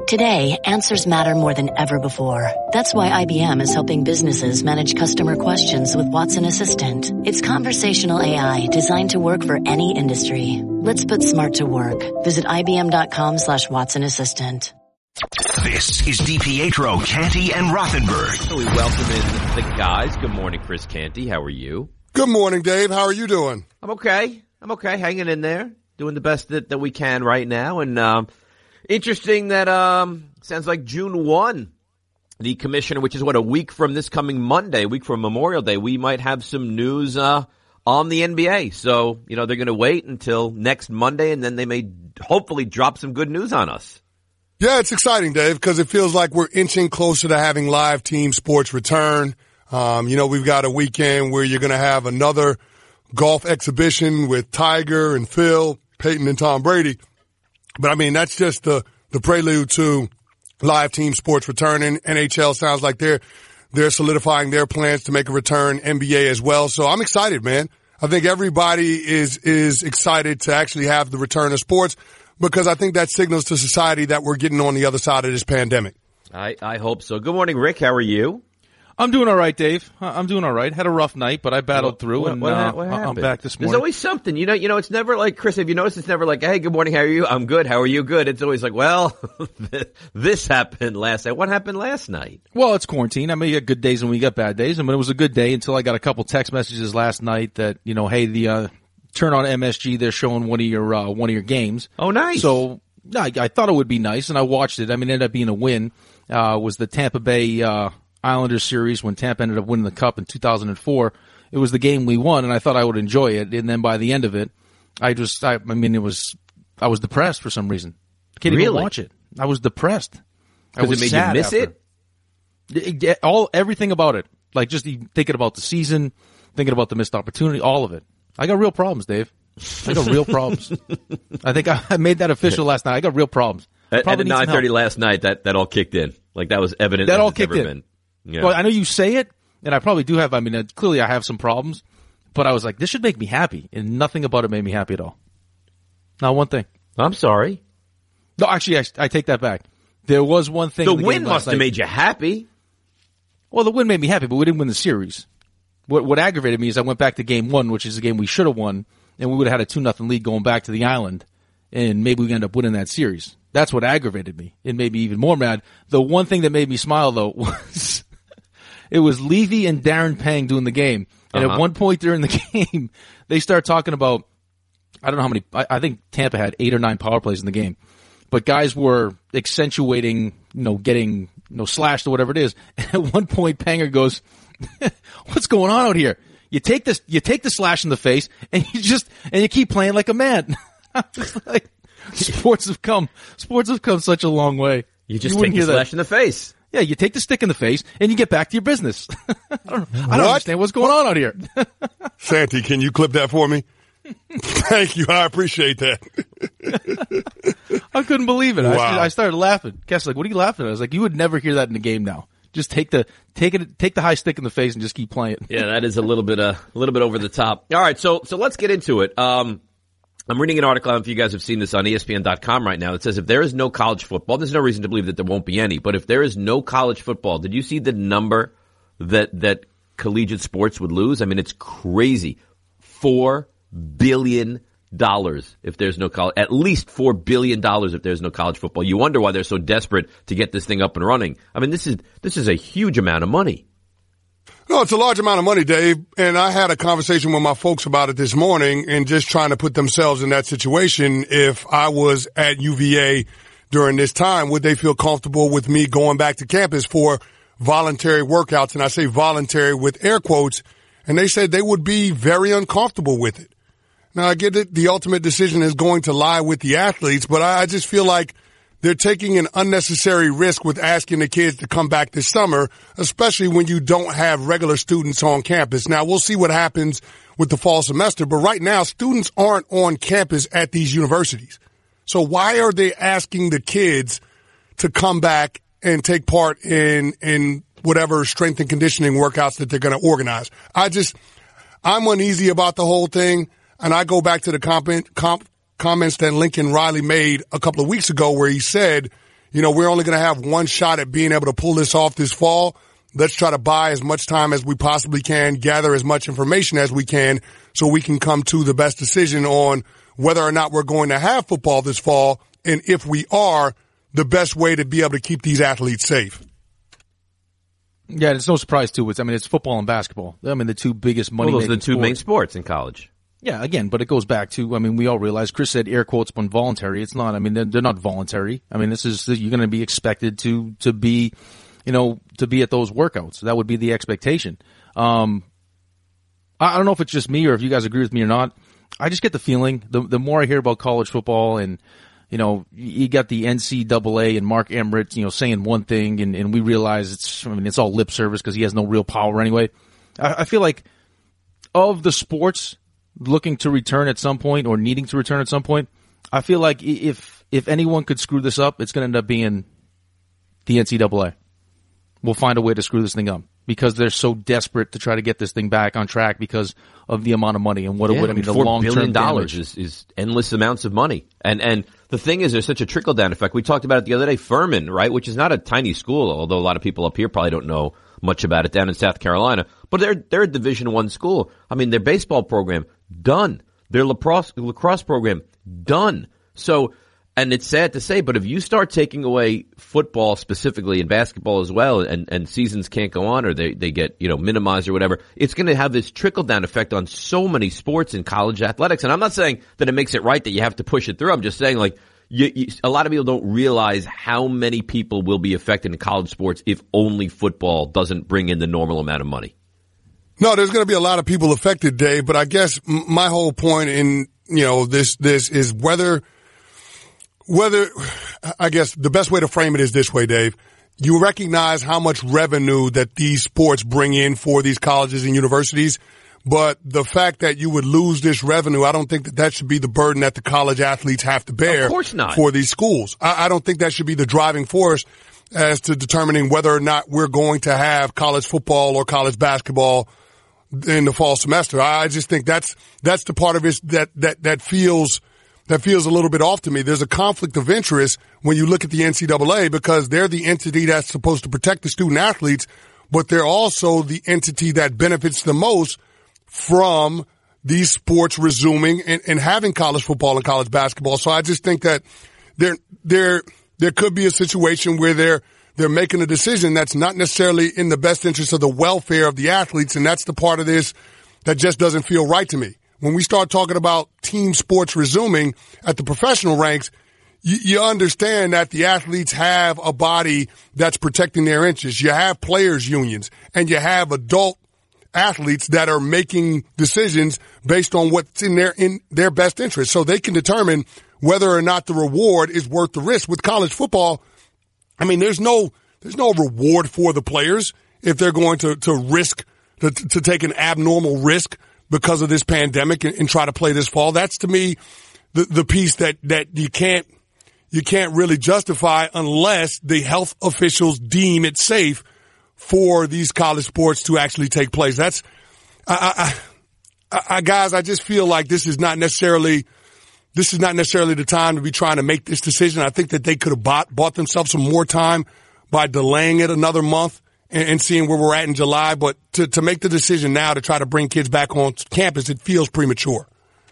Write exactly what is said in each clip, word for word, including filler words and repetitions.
Today, answers matter more than ever before. That's why I B M is helping businesses manage customer questions with Watson Assistant. It's conversational A I designed to work for any industry. Let's put smart to work. Visit ibm.com slash Watson Assistant. This is DiPietro, Canty, and Rothenberg. So we welcome in the guys. Good morning, Chris Canty. How are you? Good morning, Dave. How are you doing? I'm okay. I'm okay. Hanging in there. Doing the best that, that we can right now. And um, interesting that um, sounds like June first, the commissioner, which is what, a week from this coming Monday, a week from Memorial Day, we might have some news uh, on the N B A. So, you know, they're going to wait until next Monday, and then they may hopefully drop some good news on us. Yeah, it's exciting, Dave, because it feels like we're inching closer to having live team sports return. Um, you know, we've got a weekend where you're going to have another golf exhibition with Tiger and Phil, Peyton and Tom Brady. But I mean, that's just the, the prelude to live team sports returning. N H L sounds like they're, they're solidifying their plans to make a return, N B A as well. So I'm excited, man. I think everybody is, is excited to actually have the return of sports because I think that signals to society that we're getting on the other side of this pandemic. I, I hope so. Good morning, Rick. How are you? I'm doing all right, Dave. I'm doing all right. Had a rough night, but I battled what, through, what, and what, uh, what I'm back this morning. There's always something. You know, you know, it's never like, Chris, have you noticed it's never like, hey, good morning, how are you? I'm good. How are you? Good. It's always like, well, this happened last night. What happened last night? Well, it's quarantine. I mean, you got good days and we got bad days. I mean, it was a good day until I got a couple text messages last night that, you know, hey, the uh, turn on M S G, they're showing one of your uh, one of your games. Oh, nice. So I, I thought it would be nice, and I watched it. I mean, it ended up being a win. Uh, was the Tampa Bay uh Islanders series when Tampa ended up winning the Cup in two thousand four. It was the game we won, and I thought I would enjoy it. And then by the end of it, I just, I, I mean, it was, I was depressed for some reason. I can't really? even watch it. I was depressed. Because it made you miss after. it? it? All, everything about it. Like just thinking about the season, thinking about the missed opportunity, all of it. I got real problems, Dave. I got real problems. I think I, I made that official last night. I got real problems. At, at nine thirty last night, that, that all kicked in. Like that was evident. That as all it's kicked ever in. Been. Yeah. Well, I know you say it, and I probably do have, I mean, uh, clearly I have some problems, but I was like, this should make me happy, and nothing about it made me happy at all. Not one thing. I'm sorry. No, actually, I, I take that back. There was one thing. The, the win game must have made you happy. Well, the win made me happy, but we didn't win the series. What, what aggravated me is I went back to game one, which is a game we should have won, and we would have had a two nothing lead going back to the island, and maybe we end up winning that series. That's what aggravated me. It made me even more mad. The one thing that made me smile, though, was it was Levy and Darren Pang doing the game. And uh-huh. At one point during the game, they start talking about, I don't know how many, I, I think Tampa had eight or nine power plays in the game. But guys were accentuating, you know, getting, you know, slashed or whatever it is. And at one point, Panger goes, what's going on out here? You take this, you take the slash in the face and you just, and you keep playing like a man. I'm just like, sports have come, sports have come such a long way. You just you take the slash that. in the face. Yeah, you take the stick in the face and you get back to your business. I don't, I don't understand what's going on out here. Santy, can you clip that for me? Thank you. I appreciate that. I couldn't believe it. Wow. I, I started laughing. Kess like, what are you laughing at? I was like, you would never hear that in the game now. Just take the take it take the high stick in the face and just keep playing. Yeah, that is a little bit uh, a little bit over the top. All right, so so let's get into it. Um, I'm reading an article, I don't know if you guys have seen this on E S P N dot com right now. It says if there is no college football, there's no reason to believe that there won't be any, but if there is no college football, did you see the number that that collegiate sports would lose? I mean, it's crazy. Four billion dollars if there's no college, at least four billion dollars if there's no college football. You wonder why they're so desperate to get this thing up and running. I mean, this is this is a huge amount of money. No, it's a large amount of money, Dave. And I had a conversation with my folks about it this morning and just trying to put themselves in that situation. If I was at U V A during this time, would they feel comfortable with me going back to campus for voluntary workouts? And I say voluntary with air quotes. And they said they would be very uncomfortable with it. Now, I get it. The ultimate decision is going to lie with the athletes, but I just feel like they're taking an unnecessary risk with asking the kids to come back this summer, especially when you don't have regular students on campus. Now, we'll see what happens with the fall semester, but right now, students aren't on campus at these universities. So why are they asking the kids to come back and take part in, in whatever strength and conditioning workouts that they're going to organize? I just, I'm uneasy about the whole thing, and I go back to the comment, comp, comments that Lincoln Riley made a couple of weeks ago where he said, you know, we're only going to have one shot at being able to pull this off this fall. Let's try to buy as much time as we possibly can, gather as much information as we can so we can come to the best decision on whether or not we're going to have football this fall, and if we are, the best way to be able to keep these athletes safe. Yeah, it's no surprise, too. It's, I mean, it's football and basketball. I mean, the two biggest money well, those are the two sports. main sports in college. Yeah, again, but it goes back to, I mean, we all realize, Chris said air quotes voluntary. It's not, I mean, they're, they're not voluntary. I mean, this is, you're going to be expected to, to be, you know, to be at those workouts. That would be the expectation. Um, I, I don't know if it's just me or if you guys agree with me or not. I just get the feeling, the, the more I hear about college football and, you know, you got the N C double A and Mark Emmert, you know, saying one thing and, and we realize it's, I mean, it's all lip service because he has no real power anyway. I, I feel like of the sports looking to return at some point or needing to return at some point, I feel like if if anyone could screw this up, it's going to end up being the N C double A. We'll find a way to screw this thing up because they're so desperate to try to get this thing back on track because of the amount of money and what yeah, it would I mean, the long term four billion dollars damage. is, is endless amounts of money. And and the thing is, there's such a trickle down effect. We talked about it the other day. Furman, right, which is not a tiny school, although a lot of people up here probably don't know much about it down in South Carolina. But they're they're a Division One school. I mean, their baseball program done, their lacrosse lacrosse program done. So. And it's sad to say, but if you start taking away football specifically and basketball as well, and, and seasons can't go on or they, they get, you know, minimized or whatever, it's going to have this trickle-down effect on so many sports in college athletics. And I'm not saying that it makes it right that you have to push it through. I'm just saying, like, you, you, a lot of people don't realize how many people will be affected in college sports if only football doesn't bring in the normal amount of money. No, there's going to be a lot of people affected, Dave, but I guess my whole point in, you know, this, this is whether – Whether, I guess the best way to frame it is this way, Dave. You recognize how much revenue that these sports bring in for these colleges and universities, but the fact that you would lose this revenue, I don't think that that should be the burden that the college athletes have to bear of course not. For these schools. I, I don't think that should be the driving force as to determining whether or not we're going to have college football or college basketball in the fall semester. I just think that's, that's the part of it that, that, that feels That feels a little bit off to me. There's a conflict of interest when you look at the N C double A because they're the entity that's supposed to protect the student athletes, but they're also the entity that benefits the most from these sports resuming and, and having college football and college basketball. So I just think that there, there, there could be a situation where they're, they're making a decision that's not necessarily in the best interest of the welfare of the athletes. And that's the part of this that just doesn't feel right to me. When we start talking about team sports resuming at the professional ranks, you, you understand that the athletes have a body that's protecting their interests. You have players unions and you have adult athletes that are making decisions based on what's in their, in their best interest. So they can determine whether or not the reward is worth the risk. With college football, I mean, there's no, there's no reward for the players if they're going to, to risk, to, to take an abnormal risk because of this pandemic and, and try to play this fall. That's to me the, the piece that, that you can't, you can't really justify unless the health officials deem it safe for these college sports to actually take place. That's, I, I, I, I guys, I just feel like this is not necessarily, this is not necessarily the time to be trying to make this decision. I think that they could have bought, bought themselves some more time by delaying it another month and seeing where we're at in July, but to, to make the decision now to try to bring kids back on campus, it feels premature.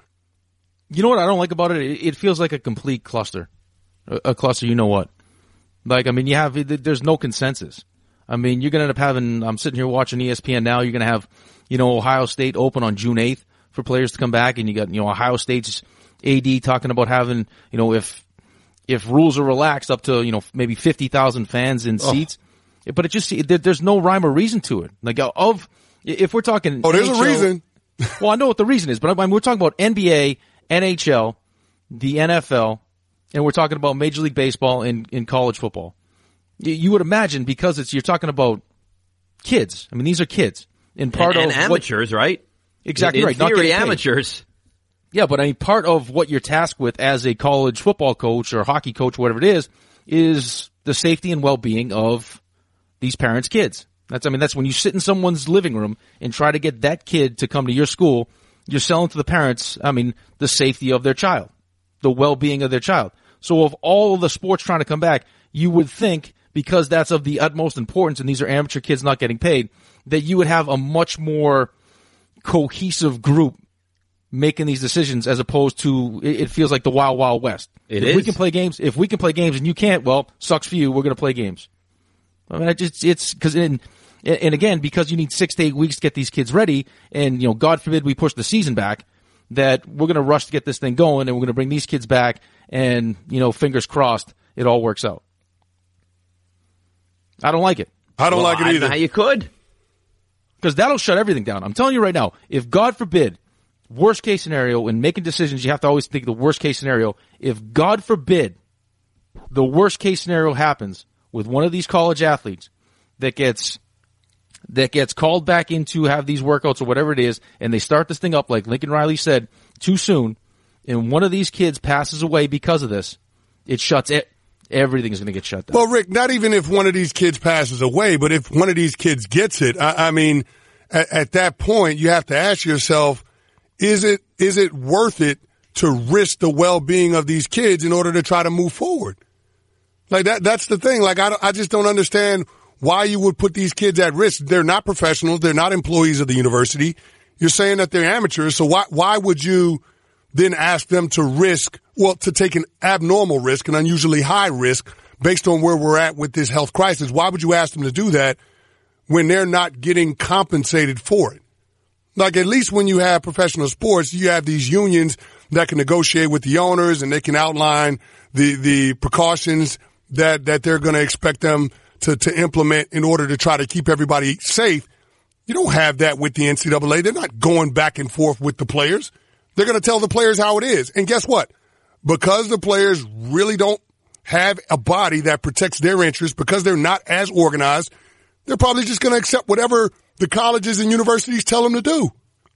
You know what I don't like about it? It feels like a complete cluster. A, a cluster, you know what? Like, I mean, you have, there's no consensus. I mean, you're going to end up having, I'm sitting here watching E S P N now, you're going to have, you know, Ohio State open on June eighth for players to come back, and you got, you know, Ohio State's A D talking about having, you know, if, if rules are relaxed up to, you know, maybe fifty thousand fans in oh. seats. But it just, there's no rhyme or reason to it. Like, of, if we're talking. Oh, there's N H L, a reason. Well, I know what the reason is, but I mean, we're talking about N B A, N H L, the N F L, and we're talking about Major League Baseball and, and college football. You would imagine because it's, you're talking about kids. I mean, these are kids. And part and, and of. amateurs, what, right? Exactly in, right. In theory, not amateurs. Yeah, but I mean, part of what you're tasked with as a college football coach or hockey coach, whatever it is, is the safety and well-being of these parents' kids. That's, I mean, that's when you sit in someone's living room and try to get that kid to come to your school, you're selling to the parents, I mean, the safety of their child, the well-being of their child. So of all of the sports trying to come back, you would think, because that's of the utmost importance and these are amateur kids not getting paid, that you would have a much more cohesive group making these decisions as opposed to, it, it feels like the Wild Wild West. It if is. we can play games, if we can play games and you can't, well, sucks for you, we're going to play games. I mean, I just, it's, cause in, and again, because you need six to eight weeks to get these kids ready, and, you know, God forbid we push the season back, that we're going to rush to get this thing going, and we're going to bring these kids back, and, you know, fingers crossed, it all works out. I don't like it. I don't well, like it I either. don't know how you could. Because that'll shut everything down. I'm telling you right now, if God forbid, worst case scenario, when making decisions, you have to always think the worst case scenario. If God forbid, the worst case scenario happens with one of these college athletes that gets that gets called back in to have these workouts or whatever it is, and they start this thing up like Lincoln Riley said too soon, and one of these kids passes away because of this, it shuts it. Everything is going to get shut down. Well, Rick, not even if one of these kids passes away, but if one of these kids gets it, I, I mean, at, at that point, you have to ask yourself, is it is it worth it to risk the well-being of these kids in order to try to move forward? Like that, that's the thing. Like I, I just don't understand why you would put these kids at risk. They're not professionals. They're not employees of the university. You're saying that they're amateurs. So why, why would you then ask them to risk, well, to take an abnormal risk, an unusually high risk based on where we're at with this health crisis? Why would you ask them to do that when they're not getting compensated for it? Like at least when you have professional sports, you have these unions that can negotiate with the owners and they can outline the, the precautions that, that they're going to expect them to, to implement in order to try to keep everybody safe. You don't have that with the N C double A. They're not going back and forth with the players. They're going to tell the players how it is. And guess what? Because the players really don't have a body that protects their interests, because they're not as organized, they're probably just going to accept whatever the colleges and universities tell them to do.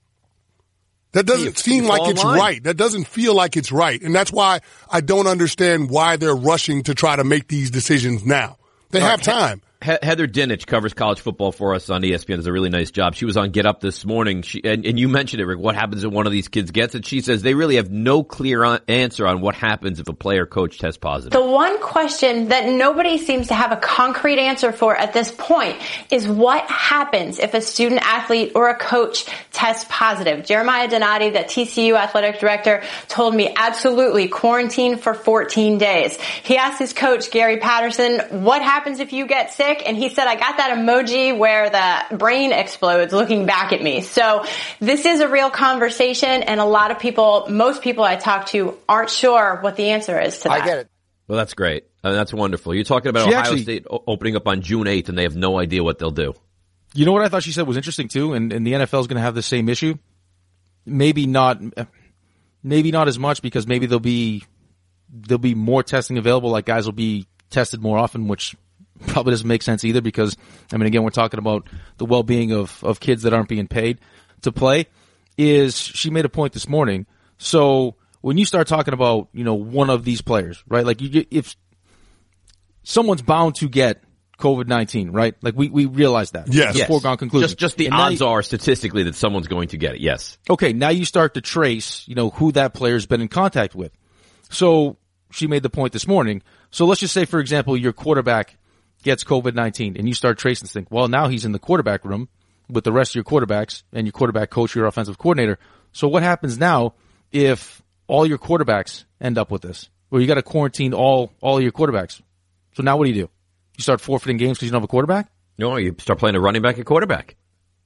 That doesn't you, seem you like it's line. right. That doesn't feel like it's right. And that's why I don't understand why they're rushing to try to make these decisions now. They All have right, time. He- Heather Dinich covers college football for us on E S P N. Does a really nice job. She was on Get Up this morning, she, and, and you mentioned it, Rick. What happens if one of these kids gets it? She says they really have no clear on, answer on what happens if a player coach tests positive. The one question that nobody seems to have a concrete answer for at this point is what happens if a student athlete or a coach tests positive. Jeremiah Donati, the T C U athletic director, told me absolutely quarantine for fourteen days. He asked his coach, Gary Patterson, what happens if you get sick? And he said, I got that emoji where the brain explodes looking back at me. So this is a real conversation, and a lot of people, most people I talk to, aren't sure what the answer is to that. I get it. Well, that's great. Uh, that's wonderful. You're talking about She Ohio actually- State o- opening up on June eighth, and they have no idea what they'll do. You know what I thought she said was interesting too, and, and the N F L is going to have the same issue. Maybe not, maybe not as much, because maybe there'll be there'll be more testing available. Like guys will be tested more often, which probably doesn't make sense either. Because I mean, again, we're talking about the well-being of of kids that aren't being paid to play. Is she made a point this morning? So when you start talking about, you know, one of these players, right? Like you, if someone's bound to get COVID nineteen, right? Like we, we realize that. Yes. It's a Yes. foregone conclusion. Just, just the And now odds you- are statistically that someone's going to get it. Yes. Okay, now you start to trace, you know, who that player's been in contact with. So she made the point this morning. So let's just say, for example, your quarterback gets COVID nineteen and you start tracing this thing. Well, now he's in the quarterback room with the rest of your quarterbacks and your quarterback coach, your offensive coordinator. So what happens now if all your quarterbacks end up with this? Well, you got to quarantine all, all your quarterbacks. So now what do you do? You start forfeiting games because you don't have a quarterback? No, you start playing a running back at quarterback.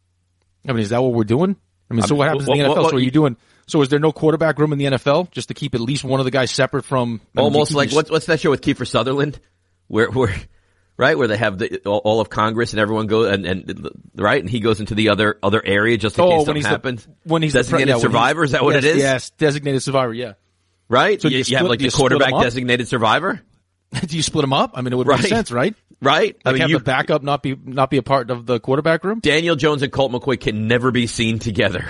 I mean, is that what we're doing? I mean, so Um, what happens well, in the N F L? well, So are you- you doing? So is there no quarterback room in the N F L just to keep at least one of the guys separate from? I mean, Almost you- like you- what's what's that show with Kiefer Sutherland, where where right where they have the all, all of Congress and everyone goes and and right and he goes into the other other area just in Oh, case when something he's the- happens. when he's the pre- designated yeah, when survivor, he's- is that what yes, it is? Yes, designated survivor. Yeah. Right. So you, do you you have split- like do you the split 'em quarterback up? designated survivor. Do you split them up? I mean, it would Right. make sense, right? Right. Like I mean, have you, the backup not be not be a part of the quarterback room. Daniel Jones and Colt McCoy can never be seen together.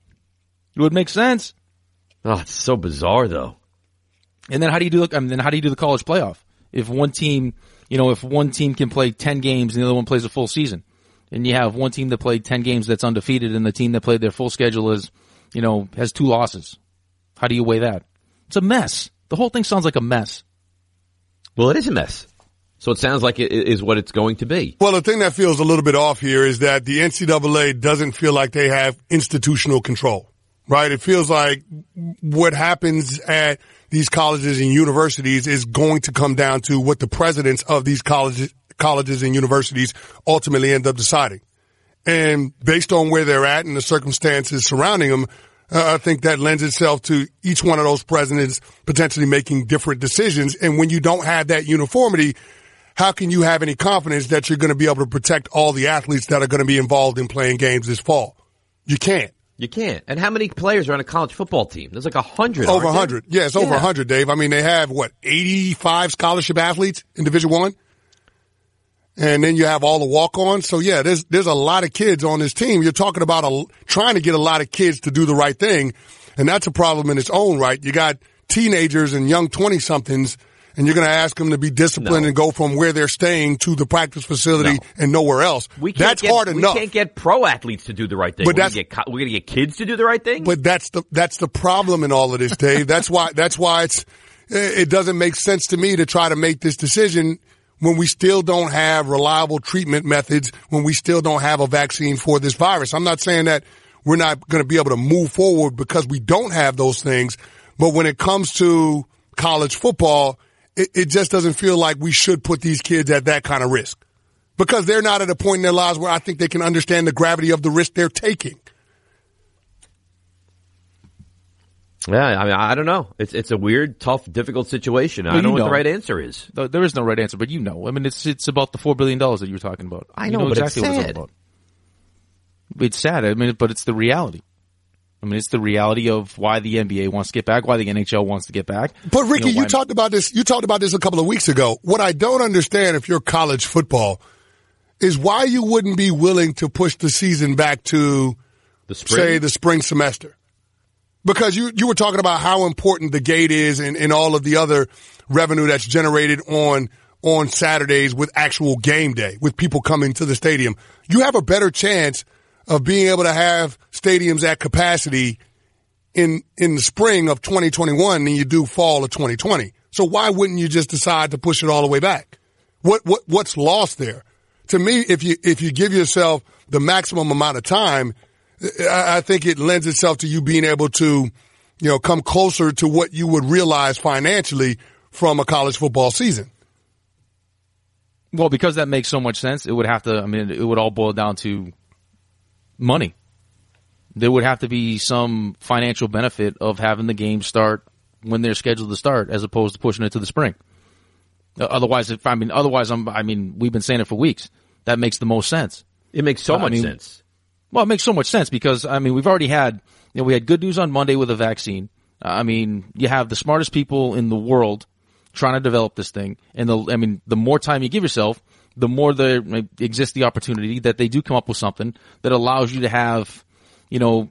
It would make sense. Oh, it's so bizarre though. And then how do you do? I mean, then how do you do the college playoff? If one team, you know, if one team can play ten games and the other one plays a full season, and you have one team that played ten games that's undefeated, and the team that played their full schedule is, you know, has two losses. How do you weigh that? It's a mess. The whole thing sounds like a mess. Well, it is a mess. So it sounds like it is what it's going to be. Well, the thing that feels a little bit off here is that the N C double A doesn't feel like they have institutional control, right? It feels like what happens at these colleges and universities is going to come down to what the presidents of these colleges, colleges and universities ultimately end up deciding. And based on where they're at and the circumstances surrounding them, uh, I think that lends itself to each one of those presidents potentially making different decisions. And when you don't have that uniformity, how can you have any confidence that you're going to be able to protect all the athletes that are going to be involved in playing games this fall? You can't. You can't. And how many players are on a college football team? There's like a hundred. Over a hundred. Yeah, it's over a yeah. hundred, Dave. I mean, they have, what, eighty-five scholarship athletes in Division One? And then you have all the walk-ons. So, yeah, there's there's a lot of kids on this team. You're talking about a, trying to get a lot of kids to do the right thing, and that's a problem in its own right. You got teenagers and young twenty-somethings, and you're going to ask them to be disciplined no. and go from where they're staying to the practice facility no. and nowhere else. We that's get, hard we enough. We can't get pro athletes to do the right thing. But we're that's, going to get kids to do the right thing? But that's the that's the problem in all of this, Dave. That's why that's why it's it doesn't make sense to me to try to make this decision when we still don't have reliable treatment methods, when we still don't have a vaccine for this virus. I'm not saying that we're not going to be able to move forward because we don't have those things, but when it comes to college football, it, it just doesn't feel like we should put these kids at that kind of risk because they're not at a point in their lives where I think they can understand the gravity of the risk they're taking. Yeah, I mean, I don't know. It's it's a weird, tough, difficult situation. Well, I don't know, know what the right answer is. There is no right answer, but you know. I mean, it's it's about the four billion dollars that you were talking about. I know, you know but exactly it's what sad. it's all about. It's sad. I mean, but it's the reality. I mean, it's the reality of why the N B A wants to get back, why the N H L wants to get back. But Ricky, you, know, you talked about this. You talked about this a couple of weeks ago. What I don't understand, if you're college football, is why you wouldn't be willing to push the season back to, the spring? say, the spring semester. Because you, you were talking about how important the gate is and, and all of the other revenue that's generated on, on Saturdays with actual game day, with people coming to the stadium. You have a better chance of being able to have stadiums at capacity in, in the spring of twenty twenty-one than you do fall of twenty twenty. So why wouldn't you just decide to push it all the way back? What, what, what's lost there? To me, if you, if you give yourself the maximum amount of time, I think it lends itself to you being able to, you know, come closer to what you would realize financially from a college football season. Well, because that makes so much sense, it would have to, I mean, it would all boil down to money. There would have to be some financial benefit of having the game start when they're scheduled to start as opposed to pushing it to the spring. Otherwise, if I mean, otherwise, I'm, I mean, we've been saying it for weeks. That makes the most sense. It makes so uh, much I mean, sense. Well, it makes so much sense because, I mean, we've already had, you know, we had good news on Monday with a vaccine. Uh, I mean, you have the smartest people in the world trying to develop this thing. And the, I mean, the more time you give yourself, the more there exists the opportunity that they do come up with something that allows you to have, you know,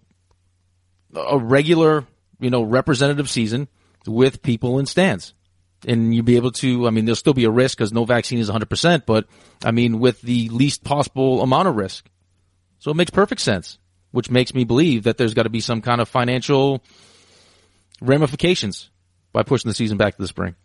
a regular, you know, representative season with people in stands. And you'll be able to, I mean, there'll still be a risk because no vaccine is one hundred percent, but, I mean, with the least possible amount of risk. So it makes perfect sense, which makes me believe that there's got to be some kind of financial ramifications by pushing the season back to the spring.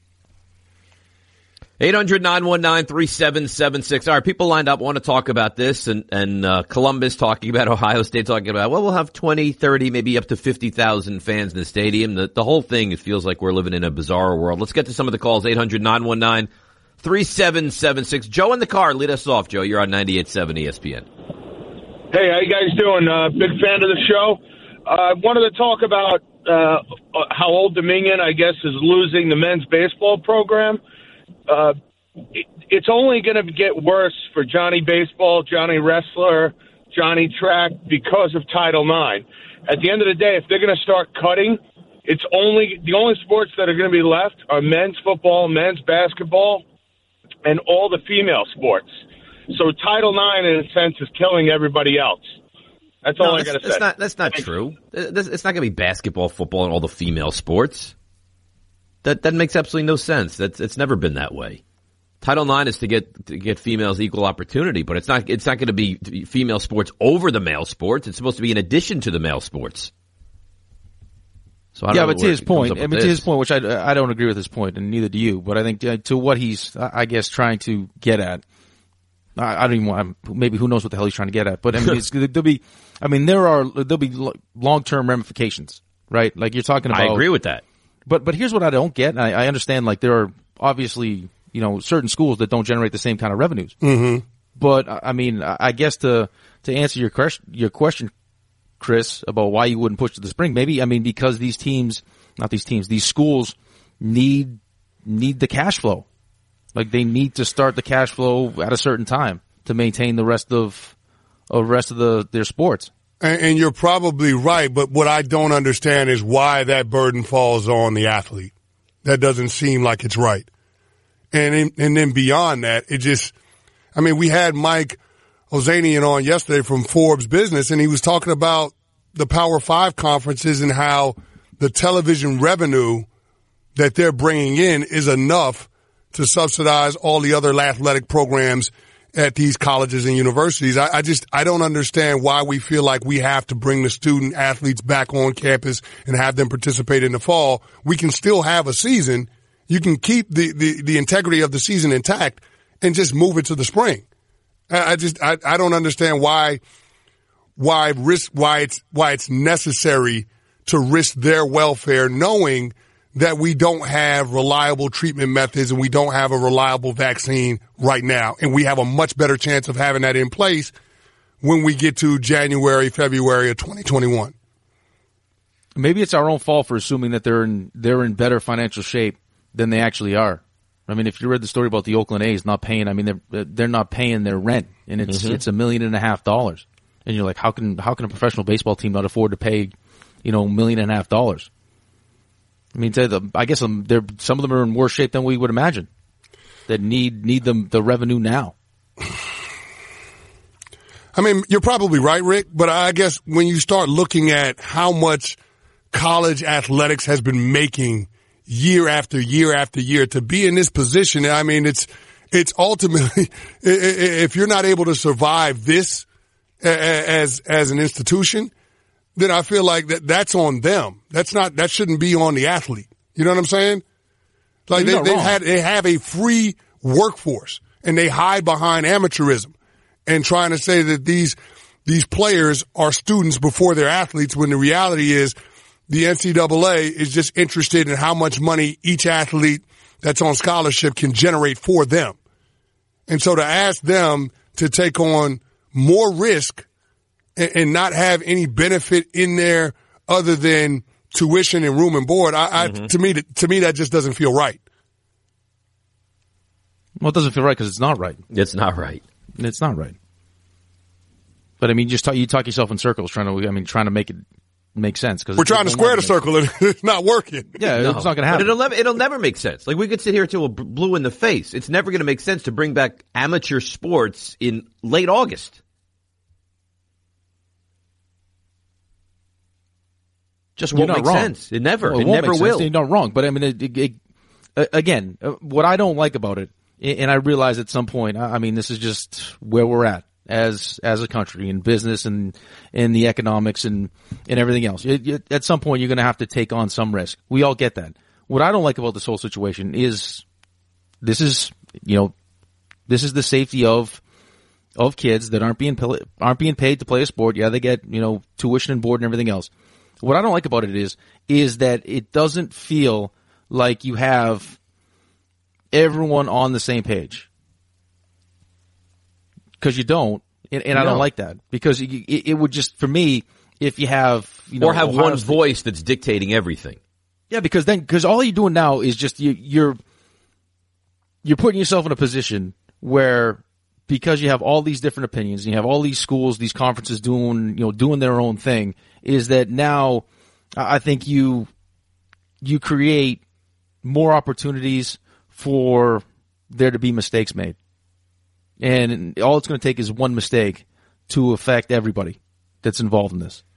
eight hundred, nine one nine, three seven seven six. All right, people lined up want to talk about this, and, and uh, Columbus talking about, Ohio State talking about, well, we'll have twenty, thirty, maybe up to fifty thousand fans in the stadium. The, the whole thing, it feels like we're living in a bizarre world. Let's get to some of the calls, eight hundred, nine one nine, three seven seven six. Joe in the car, lead us off, Joe. You're on ninety-eight point seven E S P N. Hey, how you guys doing? Uh, big fan of the show. I uh, wanted to talk about uh, how Old Dominion, I guess, is losing the men's baseball program. Uh, it, it's only going to get worse for Johnny Baseball, Johnny Wrestler, Johnny Track because of Title nine. At the end of the day, if they're going to start cutting, it's only the only sports that are going to be left are men's football, men's basketball, and all the female sports. So Title nine, in a sense, is killing everybody else. That's all no, I got to say. That's not, that's not true. It's not going to be basketball, football, and all the female sports. That that makes absolutely no sense. That's it's never been that way. Title nine is to get to get females equal opportunity, but it's not it's not going to be female sports over the male sports. It's supposed to be in addition to the male sports. So I don't yeah, know but to where his he comes point, up I with mean, to his this. point, which I, I don't agree with his point, and neither do you. But I think uh, to what he's, I guess, trying to get at, I, I don't even want. Maybe who knows what the hell he's trying to get at? But I mean, it's, there'll be, I mean, there are there'll be long term ramifications, right? Like you're talking about. I agree with that. But but here's what I don't get. And I, I understand, like there are obviously you know certain schools that don't generate the same kind of revenues. Mm-hmm. But I mean, I guess to to answer your question, your question, Chris, about why you wouldn't push to the spring, maybe I mean because these teams, not these teams, these schools need need the cash flow. Like they need to start the cash flow at a certain time to maintain the rest of of rest of the their sports. And, and you're probably right, but what I don't understand is why that burden falls on the athlete. That doesn't seem like it's right. And in, and then beyond that, it just, I mean, we had Mike Ozanian on yesterday from Forbes Business, and he was talking about the Power Five conferences and how the television revenue that they're bringing in is enough to subsidize all the other athletic programs at these colleges and universities. I, I just, I don't understand why we feel like we have to bring the student athletes back on campus and have them participate in the fall. We can still have a season. You can keep the, the, the integrity of the season intact and just move it to the spring. I, I just, I, I don't understand why, why risk, why it's, why it's necessary to risk their welfare knowing that we don't have reliable treatment methods and we don't have a reliable vaccine right now. And we have a much better chance of having that in place when we get to January, February of twenty twenty-one. Maybe it's our own fault for assuming that they're in they're in better financial shape than they actually are. I mean, if you read the story about the Oakland A's not paying, I mean, they're they're not paying their rent, and it's mm-hmm. it's a million and a half dollars. And you're like, how can how can a professional baseball team not afford to pay, you know, a million and a half dollars? I mean, I guess some of them are in worse shape than we would imagine. That need need the the revenue now. I mean, you're probably right, Rick. But I guess when you start looking at how much college athletics has been making year after year after year to be in this position, I mean, it's it's ultimately if you're not able to survive this as as an institution, then I feel like that that's on them. That's not, that shouldn't be on the athlete. You know what I'm saying? Like they, they've had, they have a free workforce and they hide behind amateurism and trying to say that these, these players are students before they're athletes when the reality is the N C double A is just interested in how much money each athlete that's on scholarship can generate for them. And so to ask them to take on more risk and not have any benefit in there other than tuition and room and board, I, mm-hmm. I to me, to me, that just doesn't feel right. Well, it doesn't feel right because it's not right. It's not right. It's not right. But I mean, just talk, you talk yourself in circles trying to, I mean, trying to make it make sense. Because we're trying to square the circle and it's not working. Yeah, no. It's not going to happen. But it'll never, it'll never make sense. Like we could sit here till we're blue in the face. It's never going to make sense to bring back amateur sports in late August. Just won't make wrong. sense. It never. Well, it, it never will. You're not wrong. But I mean, it, it, it, again, what I don't like about it, and I realize at some point, I mean, this is just where we're at as as a country in business and in the economics and and everything else. It, it, at some point, you're going to have to take on some risk. We all get that. What I don't like about this whole situation is this is you know this is the safety of of kids that aren't being aren't being paid to play a sport. Yeah, they get you know tuition and board and everything else. What I don't like about it is, is that it doesn't feel like you have everyone on the same page. Because you don't, and, and I don't like that. Because it, it would just, for me, if you have, you know, or have Ohio one State, voice that's dictating everything. Yeah, because then, because all you're doing now is just you, you're you're putting yourself in a position where, because you have all these different opinions, and you have all these schools, these conferences doing, you know, doing their own thing, is that now I think you you create more opportunities for there to be mistakes made. And all it's going to take is one mistake to affect everybody that's involved in this.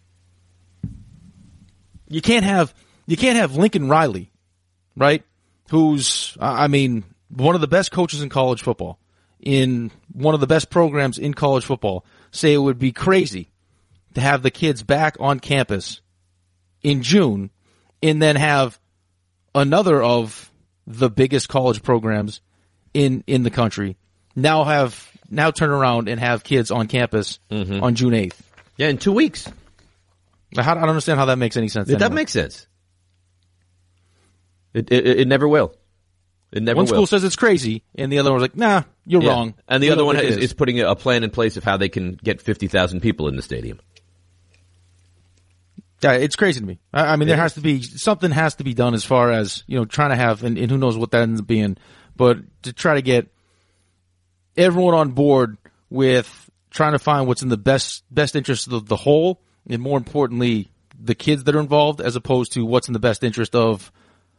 You can't have you can't have Lincoln Riley, right? Who's I mean, one of the best coaches in college football, in one of the best programs in college football, say it would be crazy to have the kids back on campus in June and then have another of the biggest college programs in, in the country now have now turn around and have kids on campus mm-hmm. on June eighth. Yeah, in two weeks. How, I don't understand how that makes any sense. It doesn't make sense. It, it it never will. It never one will. School says it's crazy, and the other one's like, nah, you're yeah. wrong. And the we other one is, is. is putting a plan in place of how they can get fifty thousand people in the stadium. Yeah, it's crazy to me. I, I mean, it there is. has to be, something has to be done as far as, you know, trying to have, and, and who knows what that ends up being, but to try to get everyone on board with trying to find what's in the best, best interest of the whole, and more importantly, the kids that are involved, as opposed to what's in the best interest of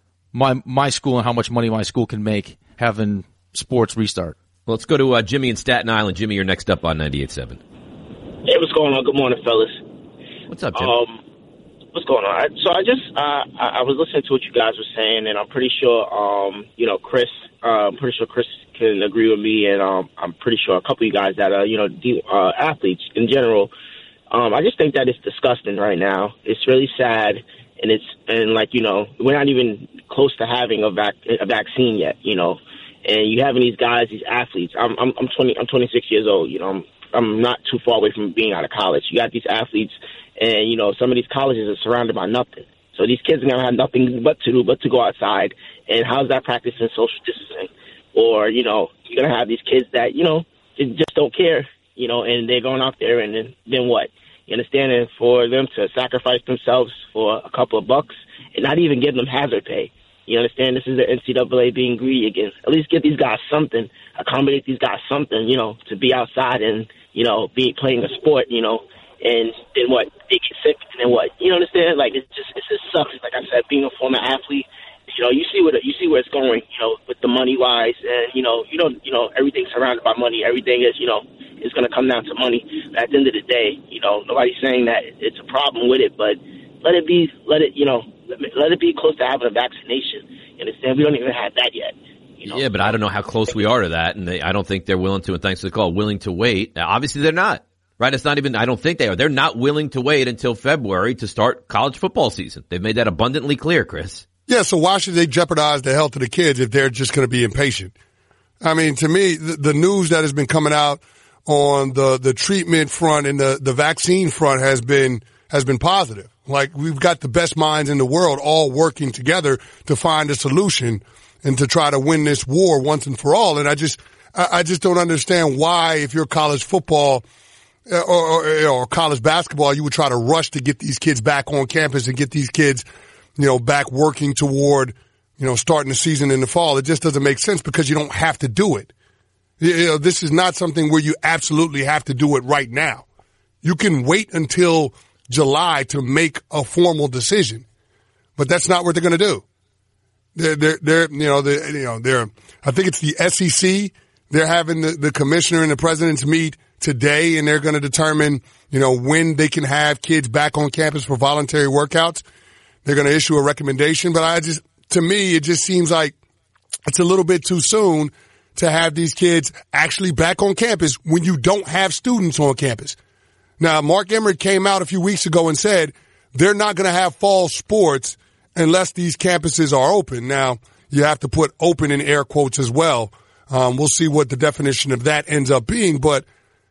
my, my school and how much money my school can make having sports restart. Well, let's go to uh, Jimmy in Staten Island. Jimmy, you're next up on ninety-eight point seven. Hey, what's going on? Good morning, fellas. What's up, Jim? Um, what's going on? I, so I just, uh, I, I was listening to what you guys were saying, and I'm pretty sure, um, you know, Chris, uh, I'm pretty sure Chris can agree with me, and um, I'm pretty sure a couple of you guys that are, you know, de- uh, athletes in general. Um, I just think that it's disgusting right now. It's really sad, and it's, and like, you know, we're not even close to having a vac- a vaccine yet, you know, and you having these guys, these athletes. I'm, I'm, I'm twenty, I'm twenty-six years old, you know, I'm, I'm not too far away from being out of college. You got these athletes, and, you know, some of these colleges are surrounded by nothing. So these kids are going to have nothing but to do but to go outside. And how's that practicing social distancing? Or, you know, you're going to have these kids that, you know, just don't care, you know, and they're going out there, and then, then what? You understand? And for them to sacrifice themselves for a couple of bucks and not even give them hazard pay. You understand? This is the N C double A being greedy again. At least give these guys something, accommodate these guys something, you know, to be outside and, you know, be playing a sport, you know, and then what? They get sick, and then what? You understand? Like, it just, it just sucks. Like I said, being a former athlete, you know, you see what you see where it's going, you know, with the money wise, and you know, you know, you know, everything's surrounded by money. Everything is, you know, is going to come down to money. But at the end of the day, you know, nobody's saying that it's a problem with it, but let it be, let it, you know, let it be close to having a vaccination. You understand? We don't even have that yet. You know? Yeah, but I don't know how close we are to that, and they, I don't think they're willing to. And thanks for the call, willing to wait. Now, obviously, they're not. Right? It's not even. I don't think they are. They're not willing to wait until February to start college football season. They've made that abundantly clear, Chris. Yeah, so why should they jeopardize the health of the kids if they're just going to be impatient? I mean, to me, the, the news that has been coming out on the, the treatment front and the, the vaccine front has been has been positive. Like, we've got the best minds in the world all working together to find a solution and to try to win this war once and for all. And I just I, I just don't understand why, if you're college football or, or, or college basketball, you would try to rush to get these kids back on campus and get these kids, you know, back working toward, you know, starting the season in the fall. It just doesn't make sense because you don't have to do it. You know, this is not something where you absolutely have to do it right now. You can wait until July to make a formal decision, but that's not what they're going to do. They're, they're, they're, you know, they're, you know, they're, I think it's the S E C. They're having the, the commissioner and the presidents meet today, and they're going to determine, you know, when they can have kids back on campus for voluntary workouts. They're going to issue a recommendation, but I just, to me, it just seems like it's a little bit too soon to have these kids actually back on campus when you don't have students on campus. Now, Mark Emmert came out a few weeks ago and said they're not going to have fall sports unless these campuses are open. Now, you have to put open in air quotes as well. Um, we'll see what the definition of that ends up being, but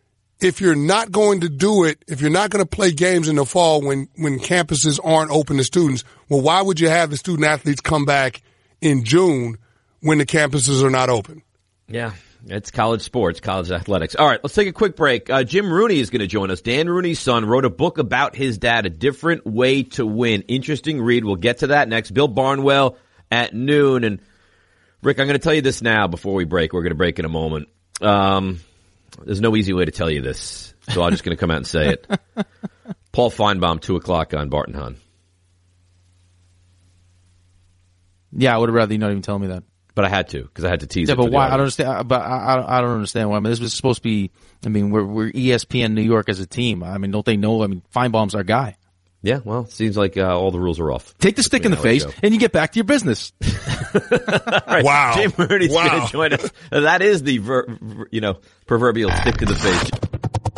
if you're not going to do it, if you're not going to play games in the fall when, when campuses aren't open to students, well, why would you have the student athletes come back in June when the campuses are not open? Yeah, it's college sports, college athletics. All right, let's take a quick break. Uh, Jim Rooney is going to join us. Dan Rooney's son wrote a book about his dad, A Different Way to Win. Interesting read. We'll get to that next. Bill Barnwell at noon. And, Rick, I'm going to tell you this now before we break. We're going to break in a moment. Um... There's no easy way to tell you this, so I'm just going to come out and say it. Paul Feinbaum, two o'clock on Bart and Hahn. Yeah, I would have rather you not even tell me that. But I had to, because I had to tease yeah, it. Yeah, but why? I don't understand. But I, I don't understand why. I mean, this was supposed to be. I mean, we're we're E S P N New York as a team. I mean, don't they know? I mean, Feinbaum's our guy. Yeah, well, it seems like uh, all the rules are off. Take the stick in the face, and you get back to your business. Right. Wow. Jim Rooney's wow. going to join us. That is the, ver, ver, you know, proverbial stick to the face.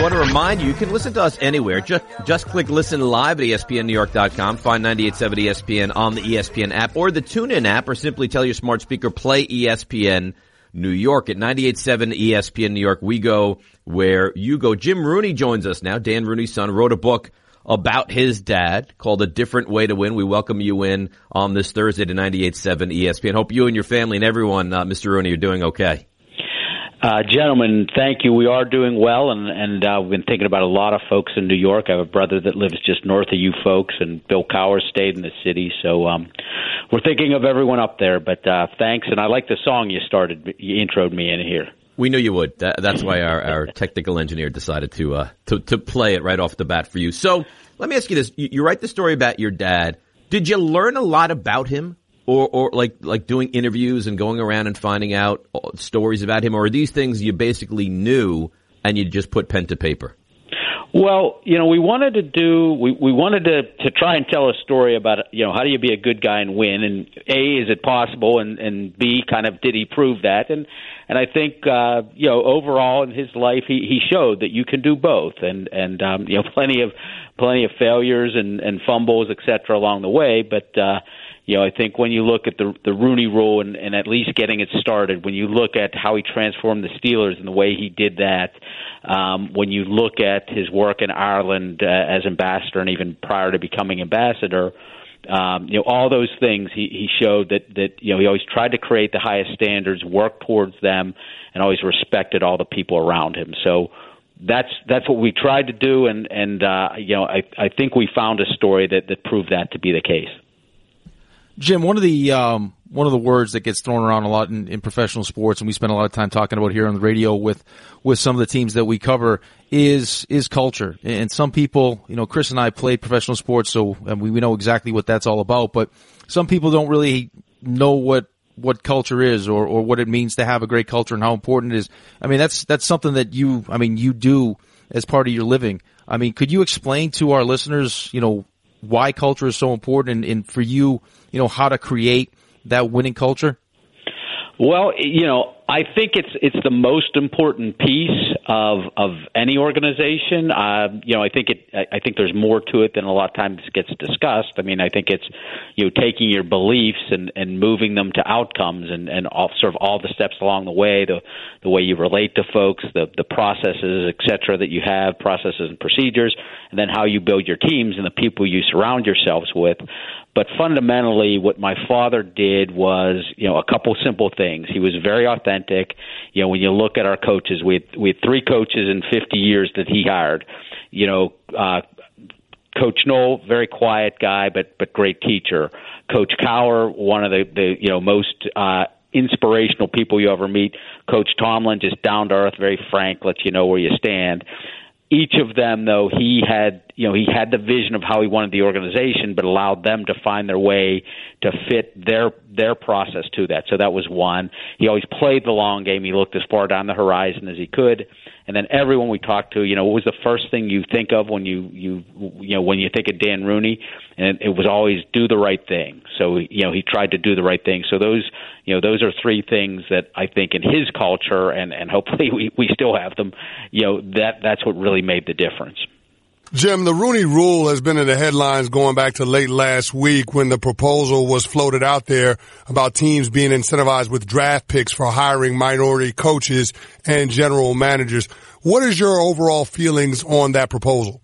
want to remind you, you can listen to us anywhere. Just just click Listen Live at E S P N New York dot com. Find ninety-eight point seven E S P N on the E S P N app or the TuneIn app, or simply tell your smart speaker, play E S P N New York. At ninety-eight point seven E S P N New York, we go where you go. Jim Rooney joins us now. Dan Rooney's son wrote a book about his dad called A Different Way to Win. We welcome you in on this Thursday to ninety-eight point seven E S P N. Hope you and your family and everyone, uh, Mister Rooney, are doing okay. Uh, gentlemen, thank you. We are doing well, and, and uh, we've been thinking about a lot of folks in New York. I have a brother that lives just north of you folks, and Bill Cowher stayed in the city. So um, we're thinking of everyone up there, but uh, thanks. And I like the song you started, you introed me in here. We knew you would. That, that's why our, our technical engineer decided to, uh, to to play it right off the bat for you. So let me ask you this. You, you write the story about your dad. Did you learn a lot about him? Or, or like, like doing interviews and going around and finding out stories about him? Or are these things you basically knew and you just put pen to paper? Well, you know, we wanted to do, we, we wanted to, to try and tell a story about, you know, how do you be a good guy and win? And A, is it possible? And, and B, kind of, did he prove that? And, and I think, uh, you know, overall in his life, he, he showed that you can do both. And, and, um, you know, plenty of, plenty of failures and, and fumbles, et cetera, along the way. But, uh, You know, I think when you look at the the Rooney Rule and, and at least getting it started, when you look at how he transformed the Steelers and the way he did that, um, when you look at his work in Ireland uh, as ambassador and even prior to becoming ambassador, um, you know, all those things he, he showed that, that, you know, he always tried to create the highest standards, work towards them, and always respected all the people around him. So that's that's what we tried to do, and, and uh, you know, I, I think we found a story that, that proved that to be the case. Jim, one of the um, one of the words that gets thrown around a lot in, in professional sports, and we spend a lot of time talking about here on the radio with with some of the teams that we cover, is is culture. And some people, you know, Chris and I played professional sports, so and we, we know exactly what that's all about. But some people don't really know what what culture is, or or what it means to have a great culture and how important it is. I mean, that's that's something that you, I mean, you do as part of your living. I mean, could you explain to our listeners, you know, why culture is so important, and, and for you, you know, how to create that winning culture? Well, you know, I think it's it's the most important piece of of any organization. Uh, you know, I think it. I think there's more to it than a lot of times gets discussed. I mean, I think it's, you know, taking your beliefs and, and moving them to outcomes, and, and all, sort of all the steps along the way, the the way you relate to folks, the the processes, et cetera, that you have, processes and procedures, and then how you build your teams and the people you surround yourselves with. But fundamentally, what my father did was, you know, a couple simple things. He was very authentic. You know, when you look at our coaches, we had, we had three coaches in fifty years that he hired. You know, uh, Coach Knoll, very quiet guy, but but great teacher. Coach Cowher, one of the, the you know most uh, inspirational people you ever meet. Coach Tomlin, just down to earth, very frank, lets you know where you stand. Each of them, though, he had, you know, he had the vision of how he wanted the organization, but allowed them to find their way to fit their their process to that. So that was one. He always played the long game. He looked as far down the horizon as he could. And then everyone we talked to, you know, what was the first thing you think of when you, you, you know, when you think of Dan Rooney? And it was always do the right thing. So, you know, he tried to do the right thing. So those, you know, those are three things that I think in his culture, and, and hopefully we, we still have them, you know, that that's what really made the difference. Jim, the Rooney Rule has been in the headlines going back to late last week when the proposal was floated out there about teams being incentivized with draft picks for hiring minority coaches and general managers. What is your overall feelings on that proposal?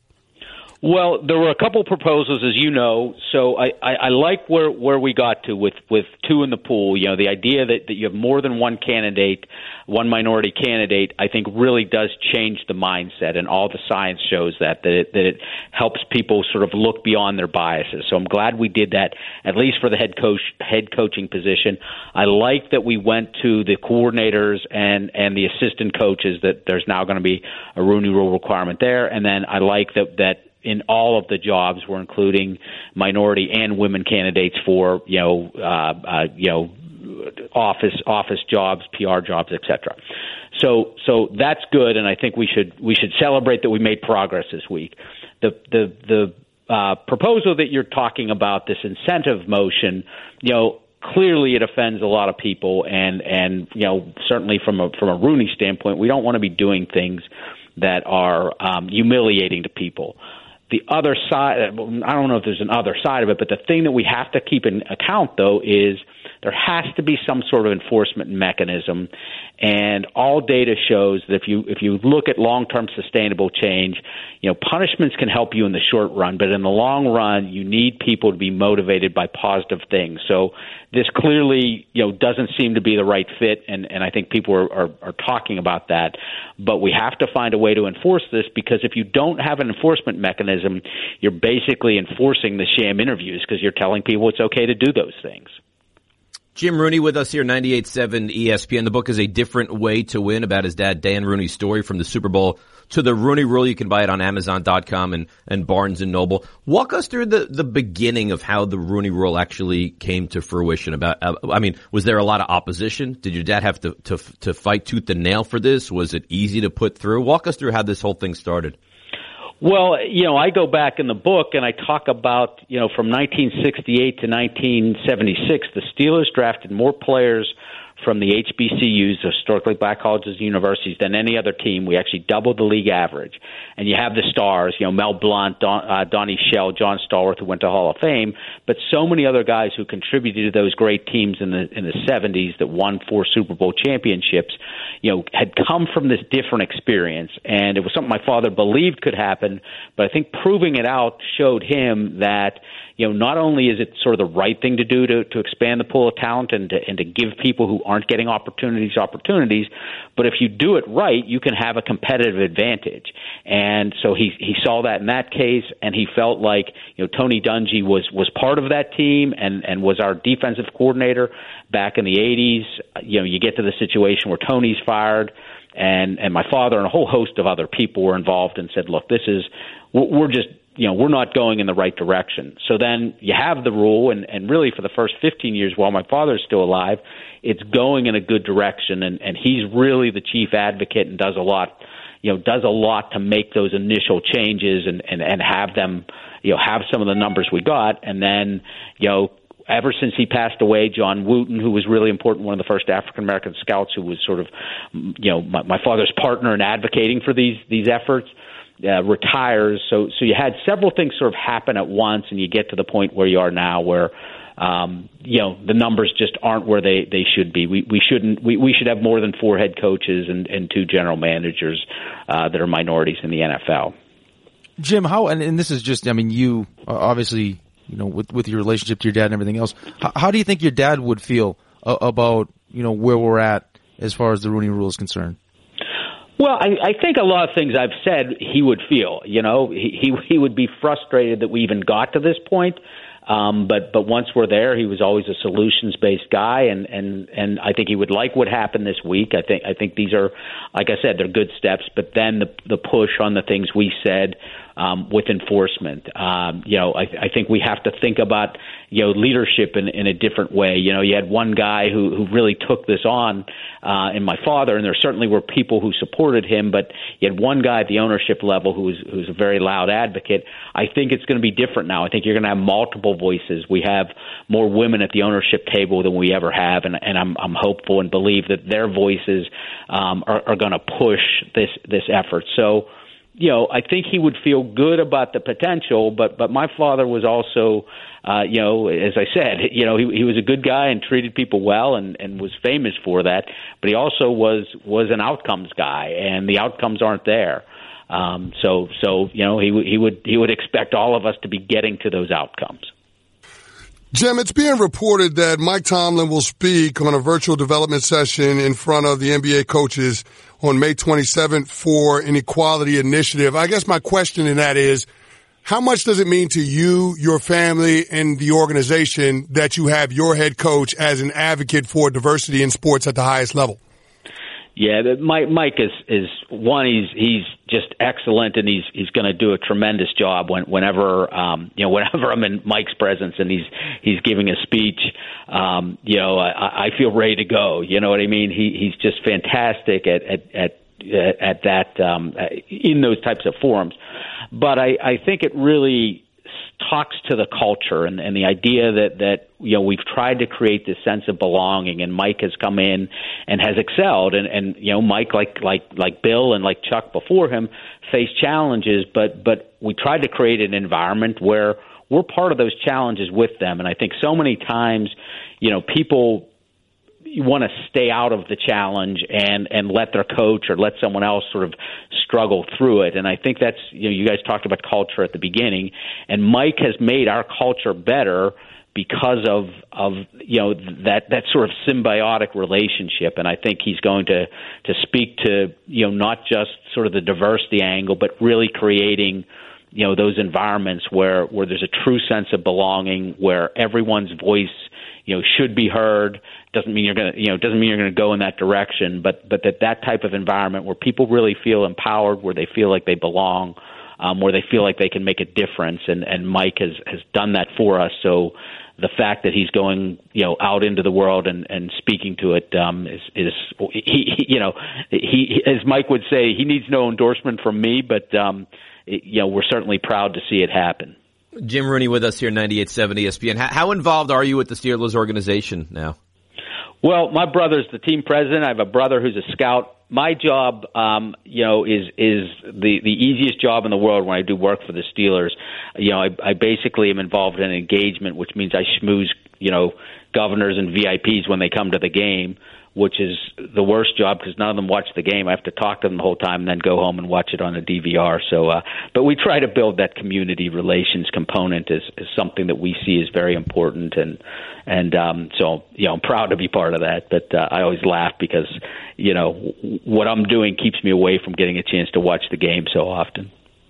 Well, there were a couple proposals, as you know, so I, I, I like where, where we got to with, with two in the pool. You know, the idea that, that you have more than one candidate, one minority candidate, I think really does change the mindset, and all the science shows that, that it, that it helps people sort of look beyond their biases. So I'm glad we did that, at least for the head coach, head coaching position. I like that we went to the coordinators and, and the assistant coaches, that there's now going to be a Rooney Rule requirement there. And then I like that, that in all of the jobs, we're including minority and women candidates for, you know, uh, uh, you know, office office jobs, P R jobs, et cetera. So, so that's good, and I think we should we should celebrate that we made progress this week. The the the uh, proposal that you're talking about, this incentive motion, you know, clearly it offends a lot of people, and and you know, certainly from a from a Rooney standpoint, we don't want to be doing things that are um, humiliating to people. The other side, I don't know if there's an other side of it, but the thing that we have to keep in account, though, is there has to be some sort of enforcement mechanism. And all data shows that if you if you look at long-term sustainable change, you know, punishments can help you in the short run, but in the long run, you need people to be motivated by positive things. So this clearly, you know, doesn't seem to be the right fit, and, and I think people are, are, are talking about that. But we have to find a way to enforce this, because if you don't have an enforcement mechanism, you're basically enforcing the sham interviews because you're telling people it's okay to do those things. Jim Rooney with us here, ninety-eight point seven E S P N. The book is A Different Way to Win, about his dad, Dan Rooney's story from the Super Bowl to the Rooney Rule. You can buy it on Amazon dot com and, and Barnes and Noble. Walk us through the, the beginning of how the Rooney Rule actually came to fruition. About, uh, I mean, was there a lot of opposition? Did your dad have to, to, to fight tooth and nail for this? Was it easy to put through? Walk us through how this whole thing started. Well, you know, I go back in the book and I talk about, you know, from nineteen sixty-eight to nineteen seventy-six, the Steelers drafted more players from the H B C Us, historically black colleges and universities, than any other team. We actually doubled the league average. And you have the stars, you know, Mel Blount, Don, uh, Donnie Shell, John Stallworth, who went to Hall of Fame, but so many other guys who contributed to those great teams in the in the seventies that won four Super Bowl championships, you know, had come from this different experience. And it was something my father believed could happen, but I think proving it out showed him that, you know, not only is it sort of the right thing to do to, to expand the pool of talent and to, and to give people who aren't getting opportunities opportunities, but if you do it right, you can have a competitive advantage. And so he he saw that in that case, and he felt like, you know, Tony Dungy was was part of that team and and was our defensive coordinator back in the eighties. You know, you get to the situation where Tony's fired, and and my father and a whole host of other people were involved and said, look, this is we're just you know, we're not going in the right direction. So then you have the rule, and, and really for the first fifteen years while my father's still alive, it's going in a good direction, and, and he's really the chief advocate and does a lot, you know, does a lot to make those initial changes and, and, and have them, you know, have some of the numbers we got. And then, you know, ever since he passed away, John Wooten, who was really important, one of the first African-American scouts who was sort of, you know, my, my father's partner in advocating for these, these efforts, Uh, retires. So so you had several things sort of happen at once, and you get to the point where you are now where, um, you know, the numbers just aren't where they, they should be. We we shouldn't we, we should have more than four head coaches and, and two general managers uh, that are minorities in the N F L. Jim, how, and, and this is just, I mean, you uh, obviously, you know, with, with your relationship to your dad and everything else, how, how do you think your dad would feel uh, about, you know, where we're at as far as the Rooney Rule is concerned? Well, I, I think a lot of things I've said he would feel. You know, he, he he would be frustrated that we even got to this point. Um, but but once we're there, he was always a solutions based guy, and, and, and I think he would like what happened this week. I think I think these are, like I said, they're good steps. But then the the push on the things we said um, with enforcement. Um, you know, I, I think we have to think about, you know, leadership in, in a different way. You know, you had one guy who, who really took this on uh, in my father, and there certainly were people who supported him, but you had one guy at the ownership level who was who's a very loud advocate. I think it's going to be different now. I think you're going to have multiple voices. We have more women at the ownership table than we ever have, and, and I'm, I'm hopeful and believe that their voices um, are, are going to push this this effort. So, you know, I think he would feel good about the potential, but but my father was also, uh, you know, as I said, you know, he, he was a good guy and treated people well and, and was famous for that, but he also was was an outcomes guy, and the outcomes aren't there. Um, so so you know, he he would he would expect all of us to be getting to those outcomes. Jim, it's being reported that Mike Tomlin will speak on a virtual development session in front of the N B A coaches on May twenty-seventh for an equality initiative. I guess my question in that is, how much does it mean to you, your family, and the organization that you have your head coach as an advocate for diversity in sports at the highest level? Yeah, Mike, Mike is, is one, he's, he's just excellent, and he's, he's going to do a tremendous job when, whenever, um, you know, whenever I'm in Mike's presence and he's, he's giving a speech, um, you know, I, I feel ready to go. You know what I mean? He, he's just fantastic at, at, at, at that, um, in those types of forums. But I, I think it really talks to the culture and, and the idea that, that, you know, we've tried to create this sense of belonging, and Mike has come in and has excelled. And, and you know, Mike, like, like, like Bill and like Chuck before him, faced challenges, but, but we tried to create an environment where we're part of those challenges with them. And I think so many times, you know, people want to stay out of the challenge and, and let their coach or let someone else sort of struggle through it. And I think that's, you know, you guys talked about culture at the beginning, and Mike has made our culture better because of, of, you know, that, that sort of symbiotic relationship. And I think he's going to, to speak to, you know, not just sort of the diversity angle, but really creating, you know, those environments where, where there's a true sense of belonging, where everyone's voice, you know, should be heard. Doesn't mean you're going to, you know, doesn't mean you're going to go in that direction, but, but that that type of environment where people really feel empowered, where they feel like they belong, um, where they feel like they can make a difference. And, and Mike has, has done that for us. So the fact that he's going, you know, out into the world and, and speaking to it, um, is, is, he, he, you know, he, as Mike would say, he needs no endorsement from me, but, um, it, you know, we're certainly proud to see it happen. Jim Rooney with us here, ninety-eight point seven E S P N. How, how involved are you with the Steelers organization now? Well, my brother's the team president. I have a brother who's a scout. My job, um, you know, is is the, the easiest job in the world when I do work for the Steelers. You know, I, I basically am involved in engagement, which means I schmooze, you know, governors and V I Ps when they come to the game, which is the worst job because none of them watch the game. I have to talk to them the whole time and then go home and watch it on a D V R. So, uh, but we try to build that community relations component as, as something that we see as very important. And, and, um, so, you know, I'm proud to be part of that, but, uh, I always laugh because, you know, what I'm doing keeps me away from getting a chance to watch the game so often.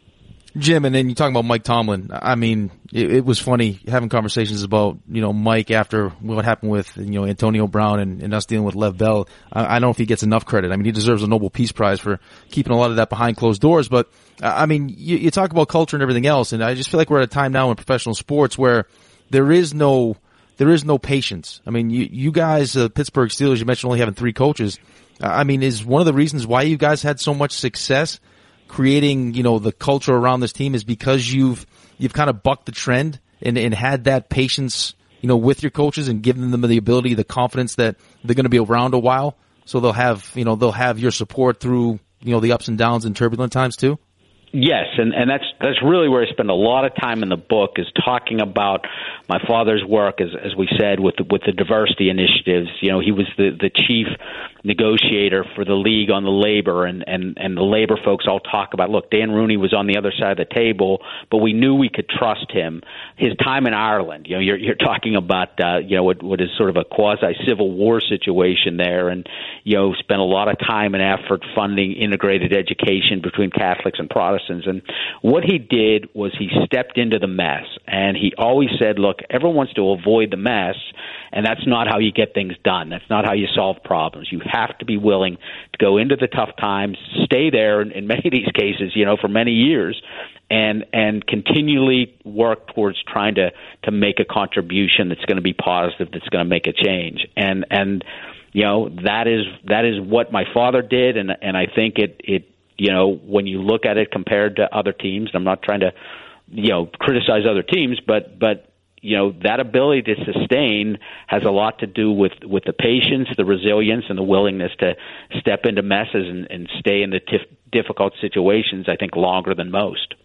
Jim, and then you talk about Mike Tomlin. I mean, it, it was funny having conversations about, you know, Mike after what happened with, you know, Antonio Brown and, and us dealing with Lev Bell. I, I don't know if he gets enough credit. I mean, he deserves a Nobel Peace Prize for keeping a lot of that behind closed doors. But, I mean, you, you talk about culture and everything else, and I just feel like we're at a time now in professional sports where there is no, there is no patience. I mean, you, you guys, uh, Pittsburgh Steelers, you mentioned only having three coaches. I mean, is one of the reasons why you guys had so much success creating, you know, the culture around this team is because you've you've kind of bucked the trend and, and had that patience, you know, with your coaches and given them the ability, the confidence that they're going to be around a while, so they'll have, you know, they'll have your support through, you know, the ups and downs and turbulent times too. Yes, and, and that's that's really where I spend a lot of time in the book, is talking about my father's work, as as we said, with the, with the diversity initiatives. You know, he was the, the chief negotiator for the league on the labor, and, and, and the labor folks all talk about, look, Dan Rooney was on the other side of the table, but we knew we could trust him. His time in Ireland, you know, you're, you're talking about, uh, you know, what, what is sort of a quasi-civil war situation there, and, you know, spent a lot of time and effort funding integrated education between Catholics and Protestants. And what he did was he stepped into the mess, and he always said, look, everyone wants to avoid the mess, and that's not how you get things done. That's not how you solve problems. You have to be willing to go into the tough times, stay there in, in many of these cases, you know, for many years, and and continually work towards trying to, to make a contribution that's going to be positive, that's going to make a change. And and you know, that is that is what my father did, and and I think it it you know, when you look at it compared to other teams, and I'm not trying to, you know, criticize other teams, but but you know, that ability to sustain has a lot to do with, with the patience, the resilience, and the willingness to step into messes and, and stay in the tif- difficult situations, I think, longer than most.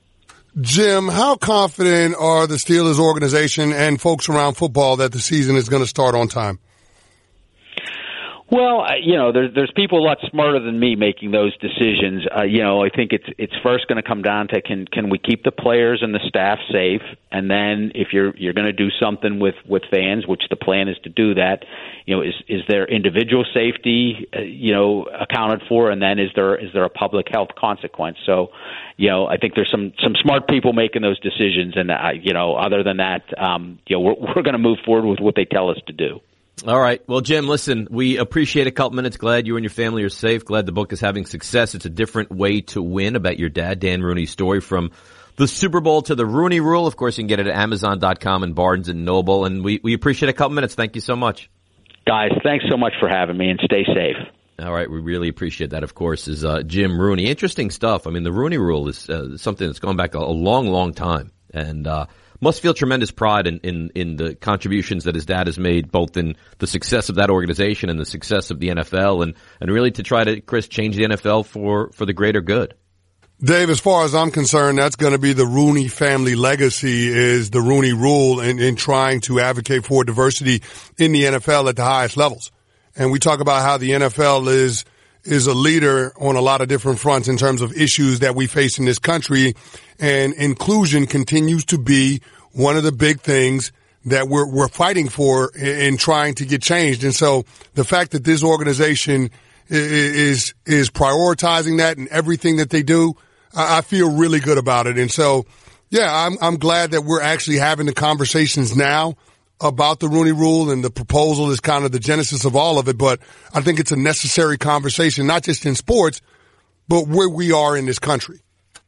Jim, how confident are the Steelers organization and folks around football that the season is going to start on time? Well, you know, there's there's people a lot smarter than me making those decisions. Uh, you know, I think it's it's first going to come down to can can we keep the players and the staff safe, and then if you're you're going to do something with, with fans, which the plan is to do that, you know, is is there individual safety, uh, you know, accounted for, and then is there is there a public health consequence? So, you know, I think there's some some smart people making those decisions, and uh, you know, other than that, um, you know, we're we're going to move forward with what they tell us to do. All right. Well, Jim, listen, we appreciate a couple minutes. Glad you and your family are safe. Glad the book is having success. It's a different way to win, about your dad, Dan Rooney's story from the Super Bowl to the Rooney Rule. Of course, you can get it at Amazon dot com and Barnes and Noble. And we, we appreciate a couple minutes. Thank you so much. Guys, thanks so much for having me, and stay safe. All right. We really appreciate that, of course, is uh, Jim Rooney. Interesting stuff. I mean, the Rooney Rule is uh, something that's gone back a, a long, long time. and uh, must feel tremendous pride in, in, in the contributions that his dad has made, both in the success of that organization and the success of the N F L, and, and really to try to, Chris, change the N F L for, for the greater good. Dave, as far as I'm concerned, that's going to be the Rooney family legacy, is the Rooney rule in, in trying to advocate for diversity in the N F L at the highest levels. And we talk about how the N F L is is a leader on a lot of different fronts in terms of issues that we face in this country. And inclusion continues to be one of the big things that we're, we're fighting for in trying to get changed. And so the fact that this organization is, is prioritizing that in everything that they do, I feel really good about it. And so, yeah, I'm, I'm glad that we're actually having the conversations now about the Rooney Rule, and the proposal is kind of the genesis of all of it. But I think it's a necessary conversation, not just in sports, but where we are in this country.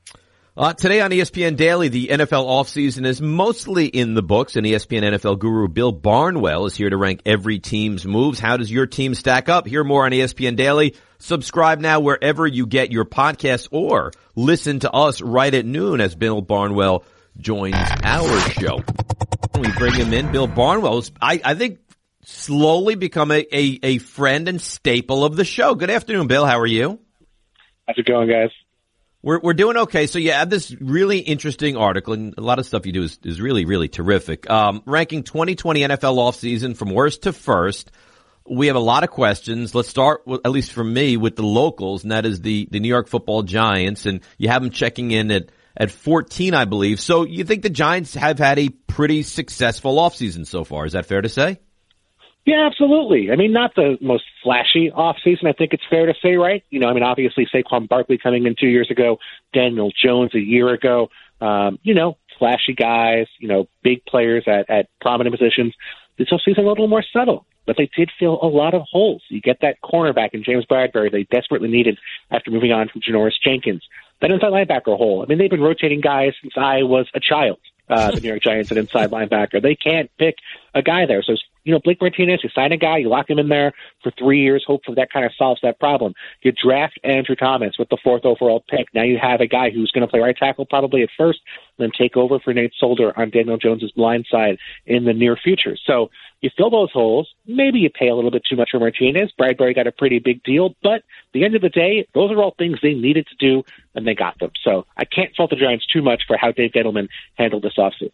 Uh, today on E S P N Daily, the N F L offseason is mostly in the books, and E S P N N F L guru Bill Barnwell is here to rank every team's moves. How does your team stack up? Hear more on E S P N Daily. Subscribe now wherever you get your podcasts, or listen to us right at noon as Bill Barnwell joins our show. We bring him in. Bill Barnwell is, I, I think, slowly become a, a, a friend and staple of the show. Good afternoon, Bill. How are you? How's it going, guys? We're we're doing okay. So you have this really interesting article, and a lot of stuff you do is, is really, really terrific. Um, ranking twenty twenty N F L offseason from worst to first. We have a lot of questions. Let's start, with, at least for me, with the locals, and that is the, the New York Football Giants. And you have them checking in at, at fourteen, I believe. So you think the Giants have had a pretty successful offseason so far. Is that fair to say? Yeah, absolutely. I mean, not the most flashy offseason, I think it's fair to say, right? You know, I mean, obviously Saquon Barkley coming in two years ago, Daniel Jones a year ago, um, you know, flashy guys, you know, big players at, at prominent positions. This offseason a little more subtle, but they did fill a lot of holes. You get that cornerback in James Bradbury they desperately needed after moving on from Janoris Jenkins. That inside linebacker hole. I mean, they've been rotating guys since I was a child, uh, the New York Giants at inside linebacker. They can't pick a guy there. So, you know, Blake Martinez, you sign a guy, you lock him in there for three years, hopefully that kind of solves that problem. You draft Andrew Thomas with the fourth overall pick. Now you have a guy who's going to play right tackle probably at first, then take over for Nate Solder on Daniel Jones's blind side in the near future. So you fill those holes. Maybe you pay a little bit too much for Martinez. Bradbury got a pretty big deal, but at the end of the day, those are all things they needed to do, and they got them. So I can't fault the Giants too much for how Dave Gettleman handled this offseason.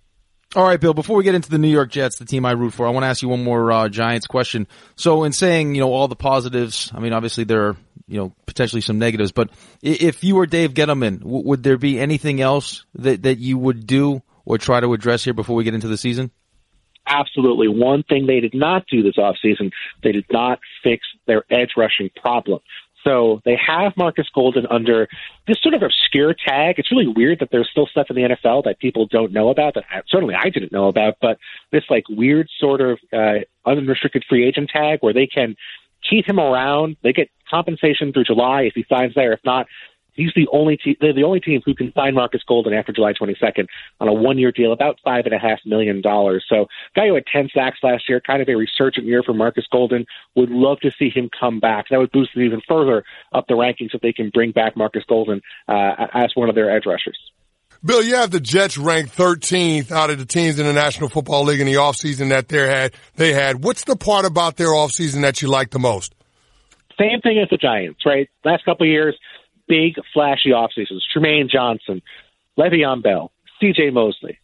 All right, Bill, before we get into the New York Jets, the team I root for, I want to ask you one more uh, Giants question. So in saying, you know, all the positives, I mean, obviously there are, you know, potentially some negatives, but if you were Dave Gettleman, w- would there be anything else that, that you would do or try to address here before we get into the season? Absolutely. One thing they did not do this offseason, they did not fix their edge rushing problem. So they have Marcus Golden under this sort of obscure tag. It's really weird that there's still stuff in the N F L that people don't know about, that I, certainly I didn't know about, but this like weird sort of uh, unrestricted free agent tag where they can keep him around. They get compensation through July if he signs there. If not, he's the only team, they're the only team who can sign Marcus Golden after July twenty-second on a one-year deal, about five and a half million dollars. So, guy who had ten sacks last year, kind of a resurgent year for Marcus Golden. Would love to see him come back. That would boost it even further up the rankings if they can bring back Marcus Golden uh, as one of their edge rushers. Bill, you have the Jets ranked thirteenth out of the teams in the National Football League in the offseason that they had. They had. What's the part about their offseason that you like the most? Same thing as the Giants, right? Last couple of years, big, flashy off seasons. Tremaine Johnson, Le'Veon Bell, C J Mosley.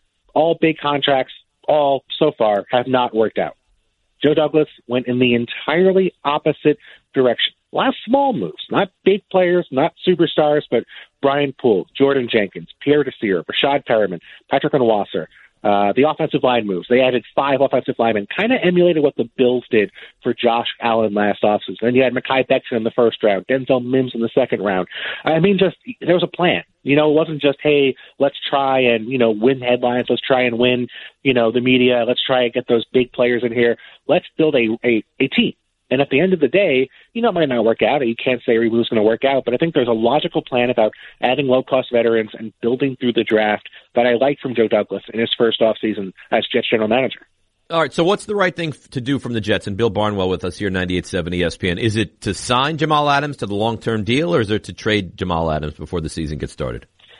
All big contracts, all so far have not worked out. Joe Douglas went in the entirely opposite direction. A lot of small moves, not big players, not superstars, but Brian Poole, Jordan Jenkins, Pierre Desir, Rashad Perriman, Patrick Onwuasor. Uh, the offensive line moves. They added five offensive linemen, kind of emulated what the Bills did for Josh Allen last offseason. Then you had Mekhi Becton in the first round, Denzel Mims in the second round. I mean, just there was a plan. You know, it wasn't just, hey, let's try and, you know, win headlines. Let's try and win, you know, the media. Let's try and get those big players in here. Let's build a, a, a team. And at the end of the day, you know, it might not work out. You can't say every move's going to work out, but I think there's a logical plan about adding low-cost veterans and building through the draft that I like from Joe Douglas in his first offseason as Jets general manager. All right, so what's the right thing to do from the Jets? And Bill Barnwell with us here, ninety-eight point seven E S P N. Is it to sign Jamal Adams to the long-term deal, or is it to trade Jamal Adams before the season gets started?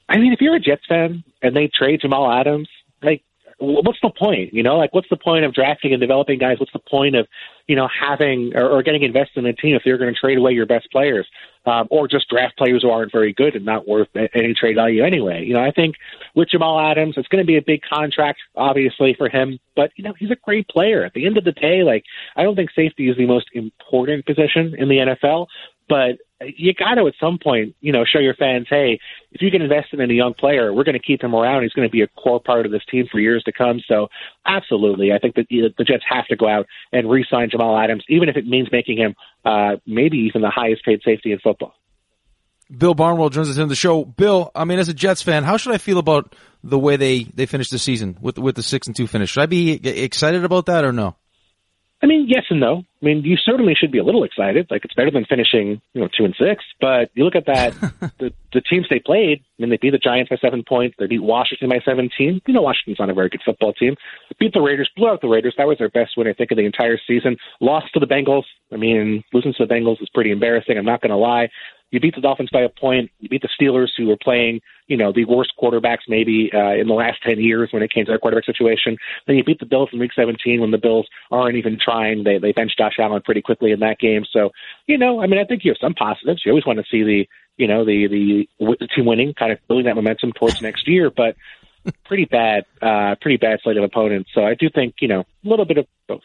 I mean, if you're a Jets fan and they trade Jamal Adams, like, what's the point? You know, like, what's the point of drafting and developing guys? What's the point of, you know, having or, or getting invested in a team if they're going to trade away your best players, um, or just draft players who aren't very good and not worth any trade value anyway? You know, I think with Jamal Adams, it's going to be a big contract, obviously, for him. But, you know, he's a great player. At the end of the day, like, I don't think safety is the most important position in the N F L, but you got to at some point, you know, show your fans, hey, if you can invest in a young player, we're going to keep him around. He's going to be a core part of this team for years to come. So absolutely, I think that the Jets have to go out and re-sign Jamal Adams, even if it means making him uh, maybe even the highest paid safety in football. Bill Barnwell joins us in the show. Bill, I mean, as a Jets fan, how should I feel about the way they, they finished the season with, with the six and two finish? Should I be excited about that or no? I mean, yes and no. I mean, you certainly should be a little excited. Like, it's better than finishing, you know, two and six. But you look at that, the the teams they played. I mean, they beat the Giants by seven points. They beat Washington by seventeen. You know, Washington's not a very good football team. They beat the Raiders, blew out the Raiders. That was their best win, I think, of the entire season. Lost to the Bengals. I mean, losing to the Bengals is pretty embarrassing. I'm not going to lie. You beat the Dolphins by a point. You beat the Steelers, who were playing, you know, the worst quarterbacks maybe uh, in the last ten years when it came to their quarterback situation. Then you beat the Bills in Week seventeen when the Bills aren't even trying. They they benched Josh Allen pretty quickly in that game. So, you know, I mean, I think you have some positives. You always want to see the, you know, the the, the team winning, kind of building that momentum towards next year. But pretty bad, uh, pretty bad slate of opponents. So I do think, you know, a little bit of both.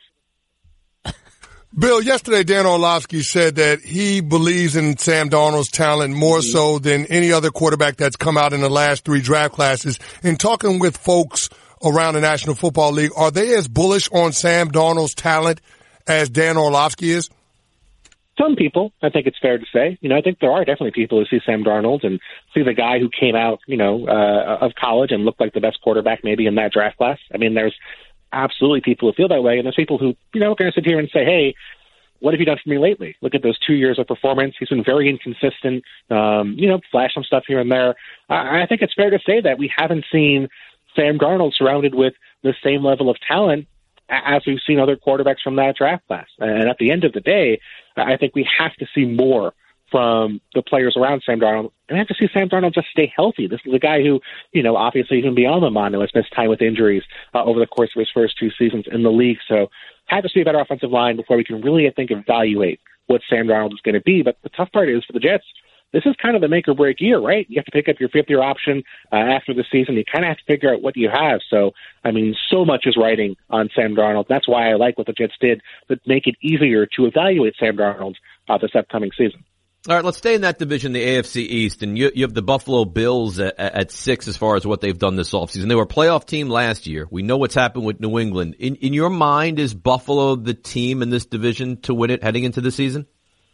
Bill, yesterday Dan Orlovsky said that he believes in Sam Darnold's talent more mm-hmm. so than any other quarterback that's come out in the last three draft classes. In talking with folks around the National Football League, are they as bullish on Sam Darnold's talent as Dan Orlovsky is? Some people, I think it's fair to say. You know, I think there are definitely people who see Sam Darnold and see the guy who came out, you know, uh, of college and looked like the best quarterback maybe in that draft class. I mean, there's absolutely people who feel that way, and there's people who, you know, are going to sit here and say, hey, what have you done for me lately? Look at those two years of performance. He's been very inconsistent, um, you know, flash some stuff here and there. I, I think it's fair to say that we haven't seen Sam Darnold surrounded with the same level of talent as we've seen other quarterbacks from that draft class. And at the end of the day, I think we have to see more from the players around Sam Darnold, and I have to see Sam Darnold just stay healthy. This is a guy who, you know, obviously even beyond the mono has missed time with injuries uh, over the course of his first two seasons in the league. So had to see a better offensive line before we can really, I think, evaluate what Sam Darnold is going to be. But the tough part is for the Jets, this is kind of the make or break year, right? You have to pick up your fifth year option uh, after the season. You kind of have to figure out what you have. So, I mean, so much is riding on Sam Darnold. That's why I like what the Jets did, but make it easier to evaluate Sam Darnold uh, this upcoming season. All right, let's stay in that division, the A F C East, and you, you have the Buffalo Bills at, at six as far as what they've done this offseason. They were a playoff team last year. We know what's happened with New England. In, in your mind, is Buffalo the team in this division to win it heading into the season?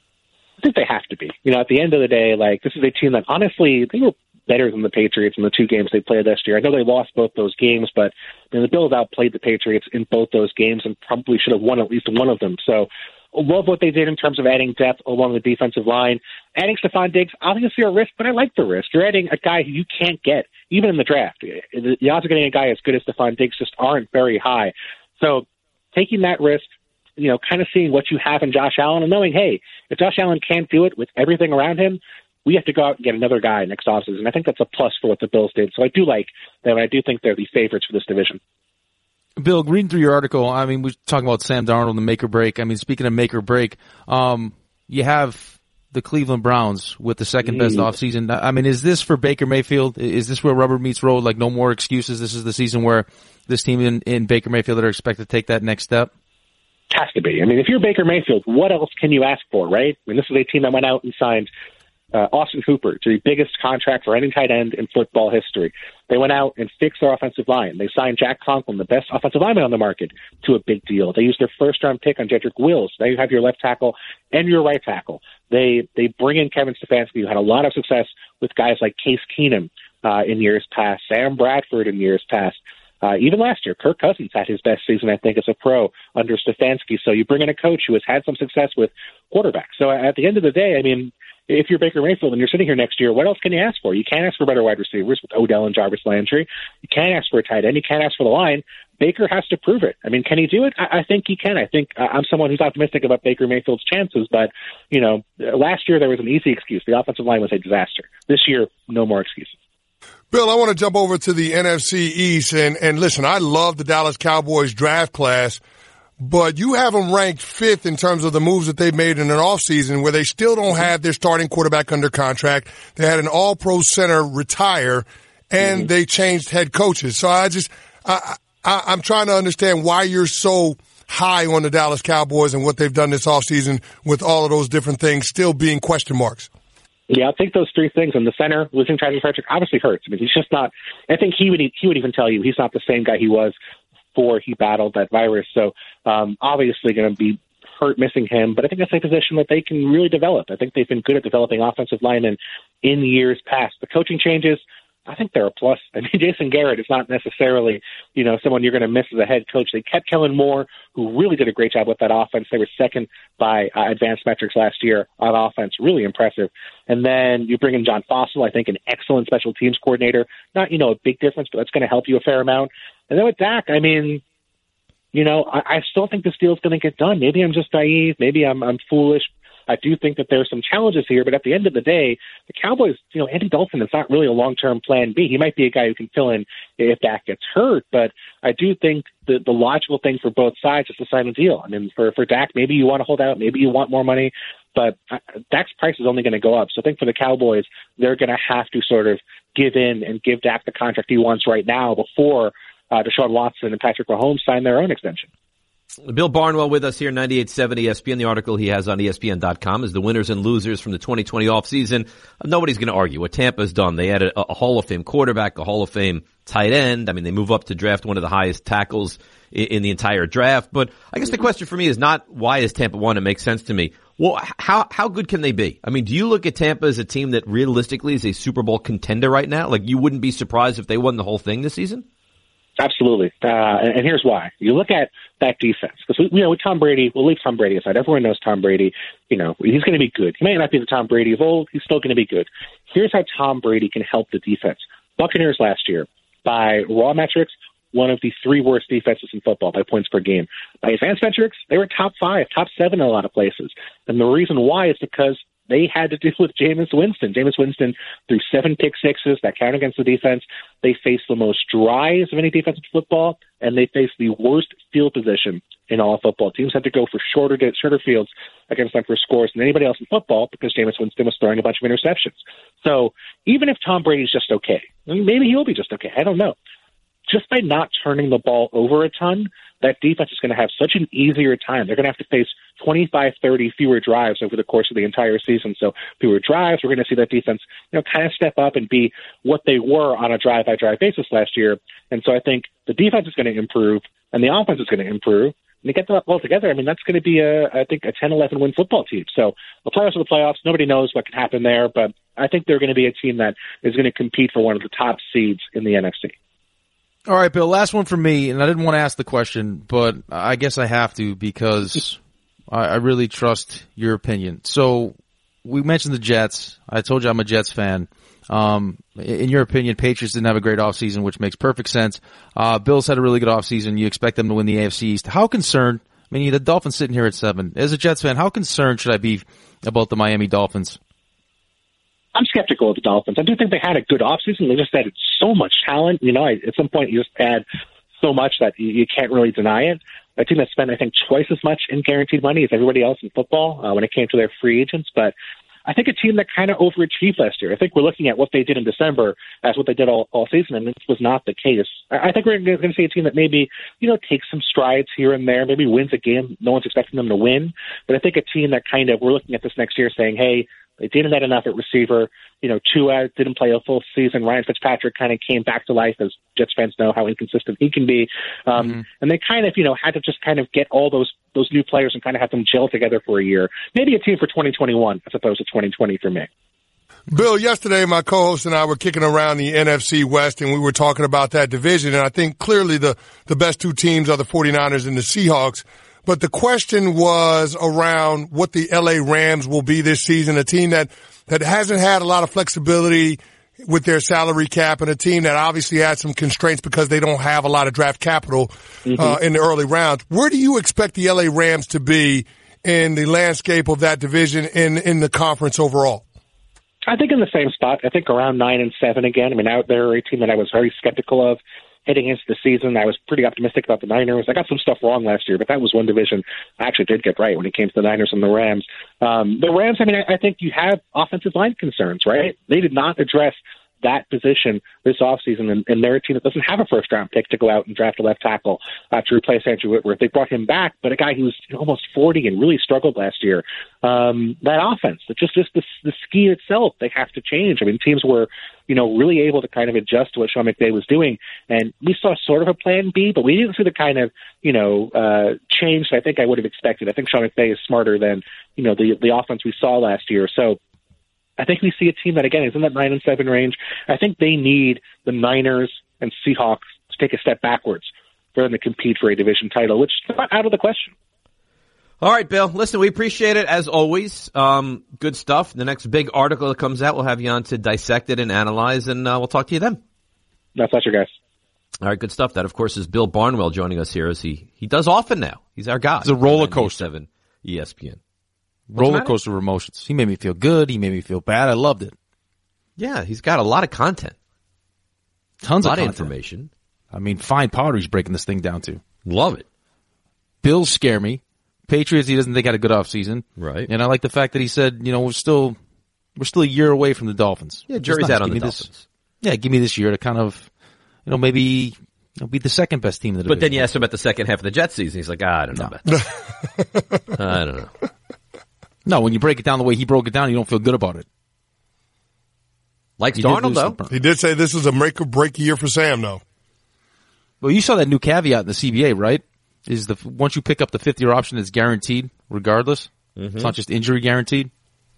I think they have to be. You know, at the end of the day, like, this is a team that honestly, they were better than the Patriots in the two games they played this year. I know they lost both those games, but you know, the Bills outplayed the Patriots in both those games and probably should have won at least one of them. So love what they did in terms of adding depth along the defensive line. Adding Stephon Diggs, obviously a risk, but I like the risk. You're adding a guy who you can't get, even in the draft. The odds of getting a guy as good as Stephon Diggs just aren't very high. So taking that risk, you know, kind of seeing what you have in Josh Allen and knowing, hey, if Josh Allen can't do it with everything around him, we have to go out and get another guy next offseason. I think that's a plus for what the Bills did. So I do like them. I do think they're the favorites for this division. Bill, reading through your article, I mean, we're talking about Sam Darnold and make or break. I mean, speaking of make or break, um, you have the Cleveland Browns with the second best mm. offseason. I mean, is this for Baker Mayfield? Is this where rubber meets road? Like, no more excuses? This is the season where this team in, in Baker Mayfield that are expected to take that next step? Has to be. I mean, if you're Baker Mayfield, what else can you ask for, right? I mean, this is a team that went out and signed Uh, Austin Hooper to the biggest contract for any tight end in football history. They went out and fixed their offensive line. They signed Jack Conklin, the best offensive lineman on the market, to a big deal. They used their first-round pick on Jedrick Wills. Now you have your left tackle and your right tackle. They they bring in Kevin Stefanski, who had a lot of success with guys like Case Keenum uh, in years past, Sam Bradford in years past. Uh, even last year, Kirk Cousins had his best season, I think, as a pro under Stefanski. So you bring in a coach who has had some success with quarterbacks. So at the end of the day, I mean, if you're Baker Mayfield and you're sitting here next year, what else can you ask for? You can't ask for better wide receivers with Odell and Jarvis Landry. You can't ask for a tight end. You can't ask for the line. Baker has to prove it. I mean, can he do it? I, I think he can. I think uh, I'm someone who's optimistic about Baker Mayfield's chances, but, you know, last year there was an easy excuse. The offensive line was a disaster. This year, no more excuses. Bill, I want to jump over to the N F C East, and, and listen, I love the Dallas Cowboys draft class, but you have them ranked fifth in terms of the moves that they've made in an offseason where they still don't have their starting quarterback under contract. They had an all-pro center retire, and mm-hmm. they changed head coaches. So I just, I, I, I'm trying to understand why you're so high on the Dallas Cowboys and what they've done this offseason with all of those different things still being question marks. Yeah, I'll take those three things. And the center, losing Travis Frederick, obviously hurts. I mean, he's just not – I think he would he would even tell you he's not the same guy he was before he battled that virus. So um, obviously going to be hurt missing him. But I think that's a position that they can really develop. I think they've been good at developing offensive linemen in years past. The coaching changes, I think they're a plus. I mean, Jason Garrett is not necessarily, you know, someone you're going to miss as a head coach. They kept Kellen Moore, who really did a great job with that offense. They were second by uh, advanced metrics last year on offense. Really impressive. And then you bring in John Fossil, I think an excellent special teams coordinator. Not, you know, a big difference, but that's going to help you a fair amount. And then with Dak, I mean, you know, I, I still think this deal's going to get done. Maybe I'm just naive. Maybe I'm, I'm foolish. I do think that there's some challenges here, but at the end of the day, the Cowboys, you know, Andy Dalton is not really a long-term plan B. He might be a guy who can fill in if Dak gets hurt, but I do think the, the logical thing for both sides is to sign a deal. I mean, for, for Dak, maybe you want to hold out, maybe you want more money, but Dak's price is only going to go up. So I think for the Cowboys, they're going to have to sort of give in and give Dak the contract he wants right now before uh, Deshaun Watson and Patrick Mahomes sign their own extension. Bill Barnwell with us here, ninety-eight point seven E S P N. The article he has on E S P N dot com is the winners and losers from the twenty twenty offseason. Nobody's going to argue what Tampa's done. They added a, a Hall of Fame quarterback, a Hall of Fame tight end. I mean, they move up to draft one of the highest tackles in, in the entire draft. But I guess the question for me is not why is Tampa one? It makes sense to me. Well, how how good can they be? I mean, do you look at Tampa as a team that realistically is a Super Bowl contender right now? Like, you wouldn't be surprised if they won the whole thing this season? Absolutely. Uh, and, and here's why. You look at that defense. Because, you know, with Tom Brady, we'll leave Tom Brady aside. Everyone knows Tom Brady. You know, he's going to be good. He may not be the Tom Brady of old. He's still going to be good. Here's how Tom Brady can help the defense. Buccaneers last year, by raw metrics, one of the three worst defenses in football by points per game. By advanced metrics, they were top five, top seven in a lot of places. And the reason why is because they had to deal with Jameis Winston. Jameis Winston threw seven pick sixes that count against the defense. They faced the most drives of any defense in football, and they faced the worst field position in all football. Teams had to go for shorter shorter fields against them for scores than anybody else in football because Jameis Winston was throwing a bunch of interceptions. So even if Tom Brady's just okay, maybe he'll be just okay, I don't know. Just by not turning the ball over a ton, that defense is going to have such an easier time. They're going to have to face twenty-five, thirty fewer drives over the course of the entire season. So fewer drives, we're going to see that defense, you know, kind of step up and be what they were on a drive-by-drive basis last year. And so I think the defense is going to improve and the offense is going to improve. And to get that all together, I mean, that's going to be, a, I think, a ten eleven win football team. So the playoffs are the playoffs. Nobody knows what can happen there, but I think they're going to be a team that is going to compete for one of the top seeds in the N F C. All right, Bill, last one from me, and I didn't want to ask the question, but I guess I have to because I, I really trust your opinion. So we mentioned the Jets. I told you I'm a Jets fan. Um, in your opinion, Patriots didn't have a great offseason, which makes perfect sense. Uh, Bills had a really good offseason. You expect them to win the A F C East. How concerned, I mean, the Dolphins sitting here at seven. As a Jets fan, how concerned should I be about the Miami Dolphins? I'm skeptical of the Dolphins. I do think they had a good offseason. They just added so much talent. You know, at some point you just add so much that you, you can't really deny it. A team that spent, I think, twice as much in guaranteed money as everybody else in football uh, when it came to their free agents. But I think a team that kind of overachieved last year. I think we're looking at what they did in December as what they did all, all season, and this was not the case. I, I think we're going to see a team that maybe, you know, takes some strides here and there, maybe wins a game no one's expecting them to win. But I think a team that kind of, we're looking at this next year saying, hey, they didn't have enough at receiver. You know, Tua didn't play a full season. Ryan Fitzpatrick kind of came back to life, as Jets fans know how inconsistent he can be. Um, mm-hmm. And they kind of, you know, had to just kind of get all those those new players and kind of have them gel together for a year. Maybe a team for twenty twenty-one as opposed to twenty twenty for me. Bill, yesterday my co-host and I were kicking around the N F C West, and we were talking about that division. And I think clearly the, the best two teams are the 49ers and the Seahawks. But the question was around what the L A Rams will be this season, a team that, that hasn't had a lot of flexibility with their salary cap and a team that obviously had some constraints because they don't have a lot of draft capital mm-hmm. uh, in the early rounds. Where do you expect the L A Rams to be in the landscape of that division in, in the conference overall? I think in the same spot. I think around nine and seven again. I mean, out there, a team that I was very skeptical of heading into the season. I was pretty optimistic about the Niners. I got some stuff wrong last year, but that was one division I actually did get right when it came to the Niners and the Rams. Um, the Rams, I mean, I, I think you have offensive line concerns, right? They did not address that position this offseason, and, and they're a team that doesn't have a first-round pick to go out and draft a left tackle uh, to replace Andrew Whitworth. They brought him back, but a guy who was almost forty and really struggled last year. Um, that offense, just just the, the scheme itself, they have to change. I mean, teams were, you know, really able to kind of adjust to what Sean McVay was doing, and we saw sort of a plan B, but we didn't see the kind of, you know, uh, change that I think I would have expected. I think Sean McVay is smarter than, you know, the the offense we saw last year. So I think we see a team that, again, is in that nine and seven range. I think they need the Niners and Seahawks to take a step backwards for them to compete for a division title, which is not out of the question. All right, Bill. Listen, we appreciate it as always. Um, good stuff. The next big article that comes out, we'll have you on to dissect it and analyze, and uh, we'll talk to you then. My pleasure, guys. All right, good stuff. That, of course, is Bill Barnwell joining us here, as he he does often now. He's our guy. It's a roller coaster. seven E S P N. Roller coaster of emotions. He made me feel good. He made me feel bad. I loved it. Yeah, he's got a lot of content. Tons of content. information. I mean, fine powder he's breaking this thing down to. Love it. Bills scare me. Patriots, he doesn't think had a good offseason. Right. And I like the fact that he said, you know, we're still we're still a year away from the Dolphins. Yeah, jury's nice. out on give the me Dolphins. This, yeah, give me this year to kind of, you know, maybe you know, be the second best team in the division. But then you asked him about the second half of the Jets season. He's like, ah, I don't know No. about that. I don't know. No, when you break it down the way he broke it down, you don't feel good about it. Likes He did Darnold, lose though. the- He did say this is a make or break year for Sam, though. Well, you saw that new caveat in the C B A, right? Is the once you pick up the fifth year option, it's guaranteed regardless. Mm-hmm. It's not just injury guaranteed.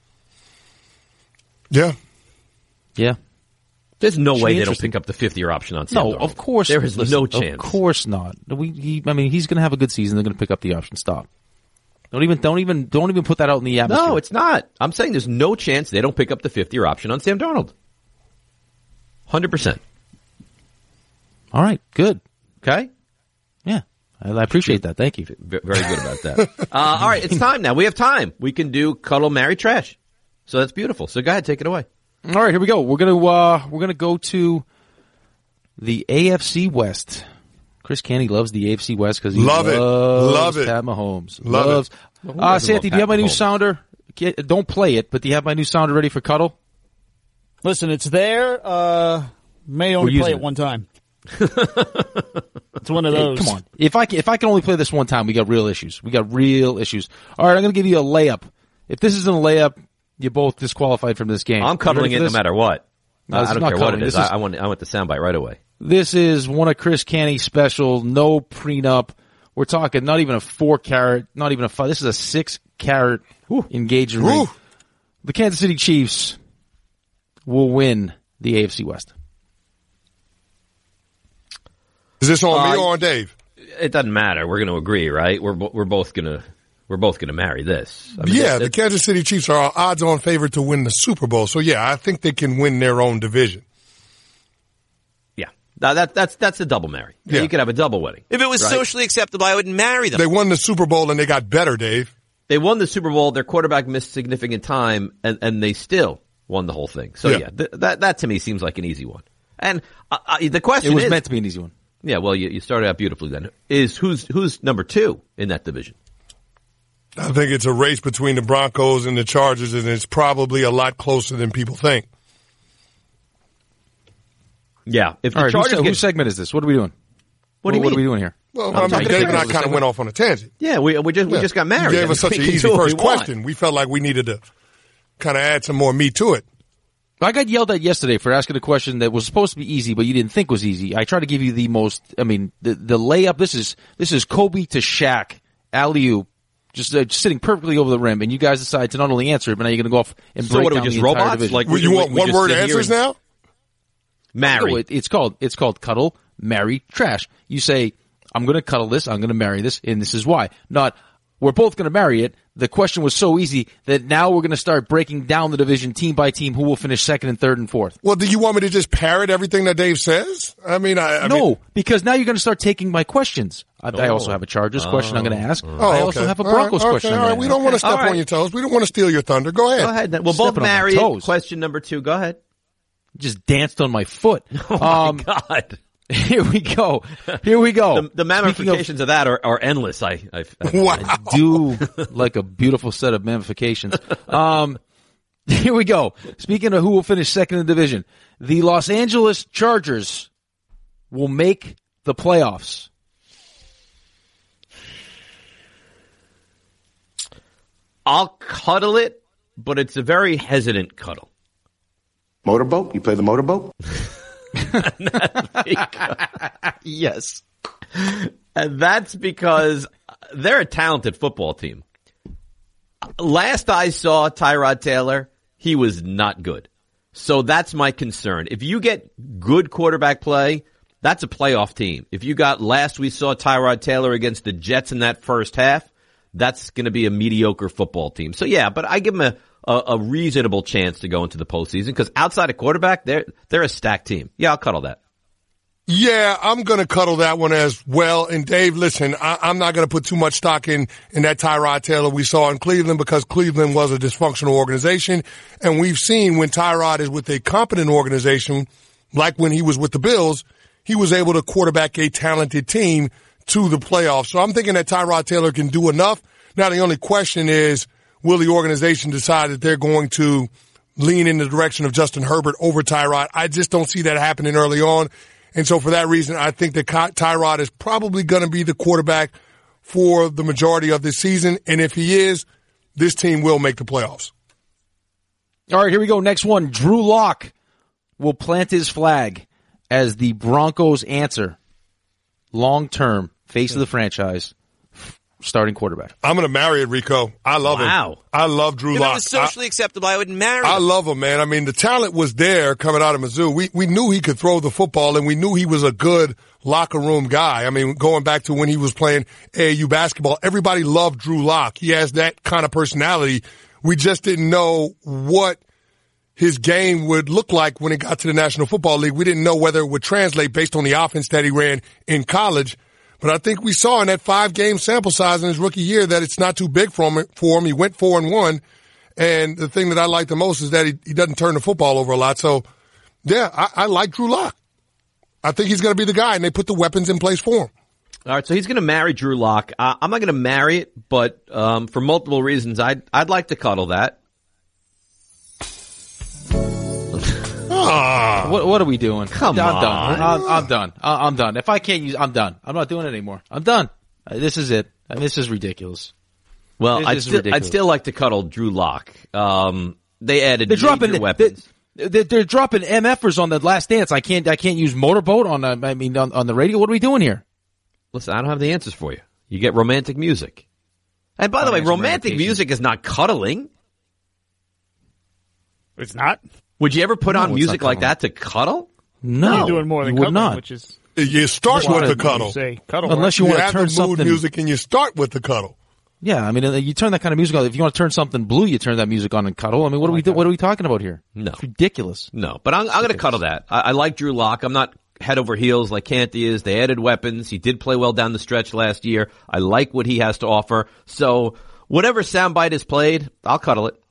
Yeah. Yeah. There's no Should way be they don't interesting. pick up the fifth year option on Sam No, Darnold. of course There is listen, no chance. Of course not. We, he, I mean, he's going to have a good season. They're going to pick up the option. Stop. Don't even, don't even, don't even put that out in the atmosphere. No, it's not. I'm saying there's no chance they don't pick up the fifth year option on Sam Darnold. one hundred percent. All right. Good. Okay? Yeah. I, I appreciate that. Thank you. V- Very good about that. uh, all right, it's time now. We have time. We can do cuddle, marry, trash. So that's beautiful. So go ahead, take it away. All right, here we go. We're gonna uh, we're gonna go to the A F C West. Chris Canty loves the A F C West because he Love it. loves Love it. Pat Mahomes. Love loves. it. Well, who Uh, doesn't Santi, love do you have my Pat new Mahomes? sounder? Get- Don't play it, but do you have my new sounder ready for cuddle? Listen, it's there. Uh, may only We're play using it it. one time. It's one of those. Hey, come on. If I can, if I can only play this one time, we got real issues. We got real issues. All right, I'm going to give you a layup. If this isn't a layup, you're both disqualified from this game. I'm cuddling You it ready no for this? matter what. No, I this I is don't not care what cuddling. it is. This is- I, I want I want the soundbite right away. This is one of Chris Canty's special, no prenup. We're talking not even a four carat, not even a five. This is a six carat engagement ring. The Kansas City Chiefs will win the A F C West. Is this on Uh, me or on Dave? It doesn't matter. We're going to agree, right? We're bo- we're both going to we're both going to marry this. I mean, yeah, that- the that- Kansas City Chiefs are odds-on favorite to win the Super Bowl. So, yeah, I think they can win their own division. yeah. Now, that that's that's a double marry. Yeah. You could have a double wedding. If it was right? socially acceptable, I would marry them. They won the Super Bowl and they got better, Dave. They won the Super Bowl. Their quarterback missed significant time, and, and they still won the whole thing. So Yeah. yeah, th- that that to me seems like an easy one. And uh, uh, the question It was is, meant to be an easy one. yeah, well, you, you started out beautifully. Then is who's who's number two in that division? I think it's a race between the Broncos and the Chargers, and it's probably a lot closer than people think. Yeah, if the All right, Chargers whose, get, whose segment is this? What are we doing? What do you What mean? are we doing here? Well, I'm I mean, talking Dave and I about kind of went off on a tangent. yeah, we we just we Yeah. just got married. You gave I us mean, such we an can easy do what first we want. question. We felt like we needed to kind of add some more meat to it. I got yelled at yesterday for asking a question that was supposed to be easy, but you didn't think was easy. I tried to give you the most, I mean, the, the layup. This is, this is Kobe to Shaq, alley-oop, just, uh, just sitting perfectly over the rim, and you guys decide to not only answer it, but now you're going to go off and So break what are we, down just the entire robots? division. Like Well, you we- want we just one-word sit here answers and now? Marry. No, it, it's called, it's called cuddle, marry, trash. You say, I'm going to cuddle this, I'm going to marry this, and this is why. Not, we're both going to marry it. The question was so easy that now we're going to start breaking down the division team by team, who will finish second and third and fourth. Well, do you want me to just parrot everything that Dave says? I mean, I, I no, mean, because now you're going to start taking my questions. I, I also have a Chargers oh. question I'm going to ask. Oh, I okay. also have a all Broncos right, question. Okay, all right. We don't want to step right. on your toes. We don't want to steal your thunder. Go ahead. Go ahead. Then. We'll both marry it. Question number two. Go ahead. Just danced on my foot. Oh, my um, God. Here we go. Here we go. The, the ramifications of, of that are, are endless. I, I, I, wow. I do like a beautiful set of ramifications. Um, here we go. Speaking of who will finish second in the division, the Los Angeles Chargers will make the playoffs. I'll cuddle it, but it's a very hesitant cuddle. Motorboat? You play the motorboat? Yes. And that's because they're a talented football team. Last I saw Tyrod Taylor, he was not good. So that's my concern. If you get good quarterback play, that's a playoff team. If you got last we saw Tyrod Taylor against the Jets in that first half, that's going to be a mediocre football team. So yeah, but I give them a, a, a reasonable chance to go into the postseason because outside of quarterback, they're, they're a stacked team. Yeah, I'll cuddle that. Yeah, I'm going to cuddle that one as well. And Dave, listen, I, I'm not going to put too much stock in, in that Tyrod Taylor we saw in Cleveland because Cleveland was a dysfunctional organization. And we've seen when Tyrod is with a competent organization, like when he was with the Bills, he was able to quarterback a talented team to the playoffs. So I'm thinking that Tyrod Taylor can do enough. Now, the only question is, will the organization decide that they're going to lean in the direction of Justin Herbert over Tyrod? I just don't see that happening early on. And so for that reason, I think that Tyrod is probably going to be the quarterback for the majority of this season. And if he is, this team will make the playoffs. All right, here we go. Next one. Drew Lock will plant his flag as the Broncos' answer. Long-term face of the franchise, starting quarterback. I'm going to marry it, Rico. I love him. Wow. I love Drew If Lock. it was socially I, acceptable, I wouldn't marry him. I love him, man. I mean, the talent was there coming out of Mizzou. We we knew he could throw the football, and we knew he was a good locker room guy. I mean, going back to when he was playing A A U basketball, everybody loved Drew Lock. He has that kind of personality. We just didn't know what his game would look like when it got to the National Football League. We didn't know whether it would translate based on the offense that he ran in college. But I think we saw in that five-game sample size in his rookie year that it's not too big for him. For him. He went four and one. And the thing that I like the most is that he, he doesn't turn the football over a lot. So, yeah, I, I like Drew Lock. I think he's going to be the guy, and they put the weapons in place for him. All right, so he's going to marry Drew Lock. Uh, I'm not going to marry it, but um, for multiple reasons, I'd, I'd like to cuddle that. Ah. What, what are we doing? Come I'm on. done. I'm, I'm done. I'm done. If I can't use, I'm done. I'm not doing it anymore. I'm done. This is it. This is ridiculous. Well, this I'd, is still, ridiculous. I'd still like to cuddle Drew Lock. Um, they added they're major dropping, weapons. They're, they're, they're dropping M Fers on the Last Dance. I can't. I can't use Motorboat on. The, I mean, on, on the radio. What are we doing here? Listen, I don't have the answers for you. You get romantic music. And by the way, romantic music is not cuddling. It's not. Would you ever put No, on it's music not like that to cuddle? No, You're doing more than you would cuddling, not. which is You start Unless with you the wanna- cuddle. you say cuddle. Unless you You want to have turn the mood something. music and you start with the cuddle. Yeah, I mean, uh, you turn that kind of music on. If you want to turn something blue, you turn that music on and cuddle. I mean, what are we? Do, what are we talking about here? No. It's ridiculous. No, but I'm, I'm going to cuddle that. I, I like Drew Lock. I'm not head over heels like Canty is. They added weapons. He did play well down the stretch last year. I like what he has to offer. So whatever soundbite is played, I'll cuddle it.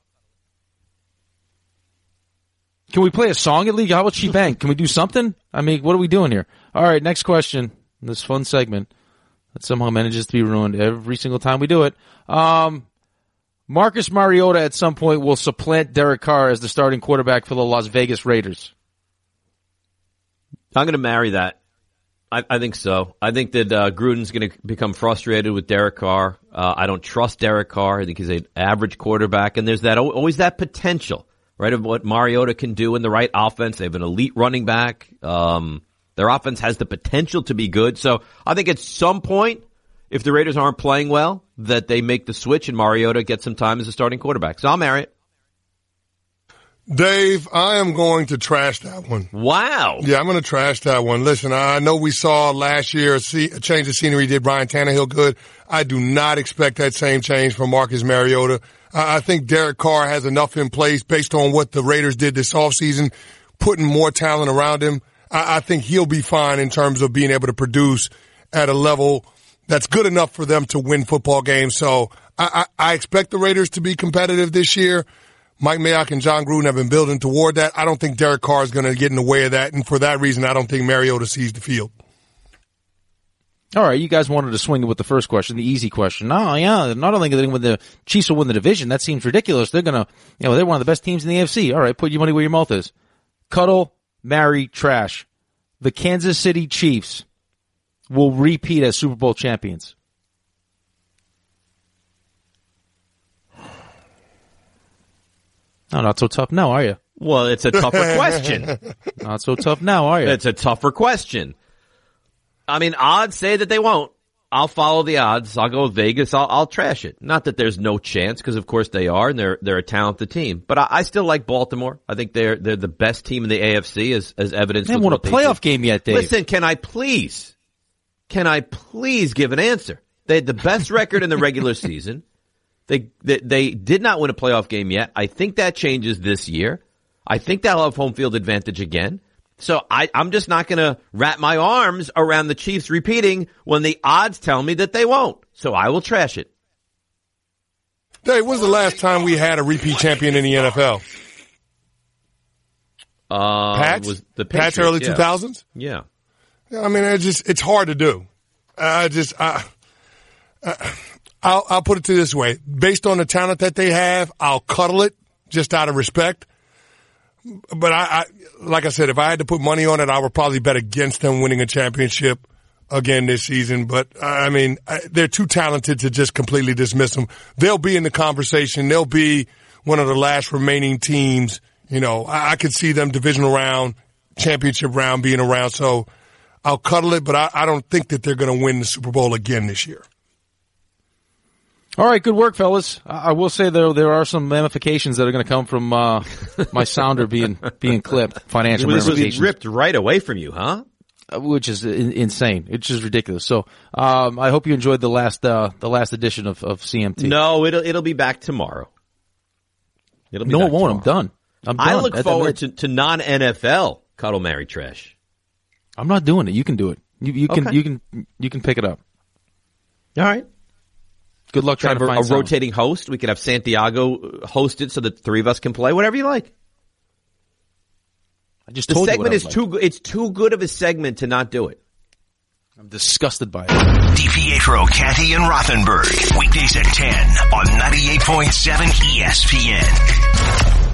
Can we play a song at league? How about She Bang? Can we do something? I mean, what are we doing here? All right, next question. This fun segment that somehow manages to be ruined every single time we do it. Um, Marcus Mariota at some point will supplant Derek Carr as the starting quarterback for the Las Vegas Raiders. I'm going to marry that. I, I think so. I think that uh, Gruden's going to become frustrated with Derek Carr. Uh, I don't trust Derek Carr. I think he's an average quarterback, and there's that always that potential, right, of what Mariota can do in the right offense. They have an elite running back. Um, their offense has the potential to be good. So I think at some point, if the Raiders aren't playing well, that they make the switch and Mariota gets some time as a starting quarterback. So I'll marry it. Dave, I am going to trash that one. Wow. Yeah, I'm going to trash that one. Listen, I know we saw last year a, see, a change of scenery did Ryan Tannehill good. I do not expect that same change from Marcus Mariota. I, I think Derek Carr has enough in place based on what the Raiders did this offseason, putting more talent around him. I, I think he'll be fine in terms of being able to produce at a level that's good enough for them to win football games. So I, I, I expect the Raiders to be competitive this year. Mike Mayock and John Gruden have been building toward that. I don't think Derek Carr is going to get in the way of that, and for that reason, I don't think Mariota sees the field. All right, you guys wanted to swing it with the first question, the easy question. No, yeah, not only going to win the Chiefs will win the division. That seems ridiculous. They're going to, you know, they're one of the best teams in the A F C. All right, put your money where your mouth is. Cuddle, marry, trash. The Kansas City Chiefs will repeat as Super Bowl champions. No, not so tough now, are you? Well, it's a tougher question. Not so tough now, are you? It's a tougher question. I mean, odds say that they won't. I'll follow the odds. I'll go with Vegas. I'll, I'll trash it. Not that there's no chance, because of course they are, and they're they're a talented team. But I, I still like Baltimore. I think they're they're the best team in the A F C, as as evidenced. They haven't won a playoff game yet, Dave. Listen, can I please, can I please give an answer? They had the best record in the regular season. They, they they did not win a playoff game yet. I think that changes this year. I think they'll have home field advantage again. So I, I'm just not going to wrap my arms around the Chiefs repeating when the odds tell me that they won't. So I will trash it. Dave, when's the last time we had a repeat champion in the N F L? Uh, Pats? Was the Pats Patriots, early yeah. two thousands? Yeah. I mean, it's just, it's hard to do. I just, I, I, I'll, I'll put it to this way. Based on the talent that they have, I'll cuddle it just out of respect. But I, I, like I said, if I had to put money on it, I would probably bet against them winning a championship again this season. But I mean, I, they're too talented to just completely dismiss them. They'll be in the conversation. They'll be one of the last remaining teams. You know, I, I could see them divisional round, championship round being around. So I'll cuddle it, but I, I don't think that they're going to win the Super Bowl again this year. All right, good work, fellas. I will say, though, there are some ramifications that are going to come from uh, my sounder being being clipped, financial This ramifications. was ripped right away from you, huh? Which is in, insane. It's just ridiculous. So um, I hope you enjoyed the last uh, the last edition of, of C M T. No, it'll it'll be back tomorrow. It'll be no, back it won't. tomorrow. I'm done. I'm done. I look At forward the, to, to non-N F L Cuddle, Marry, Trash. I'm not doing it. You can do it. You, you can Okay. you can you can pick it up. All right. Good luck trying Have to find a, a someone. rotating host. We could have Santiago host it so that the three of us can play. Whatever you like. I just The told you segment what I is would too good. It's too good of a segment to not do it. I'm disgusted by it. DiPietro, Canty, and Rothenberg. Weekdays at ten on ninety-eight point seven E S P N.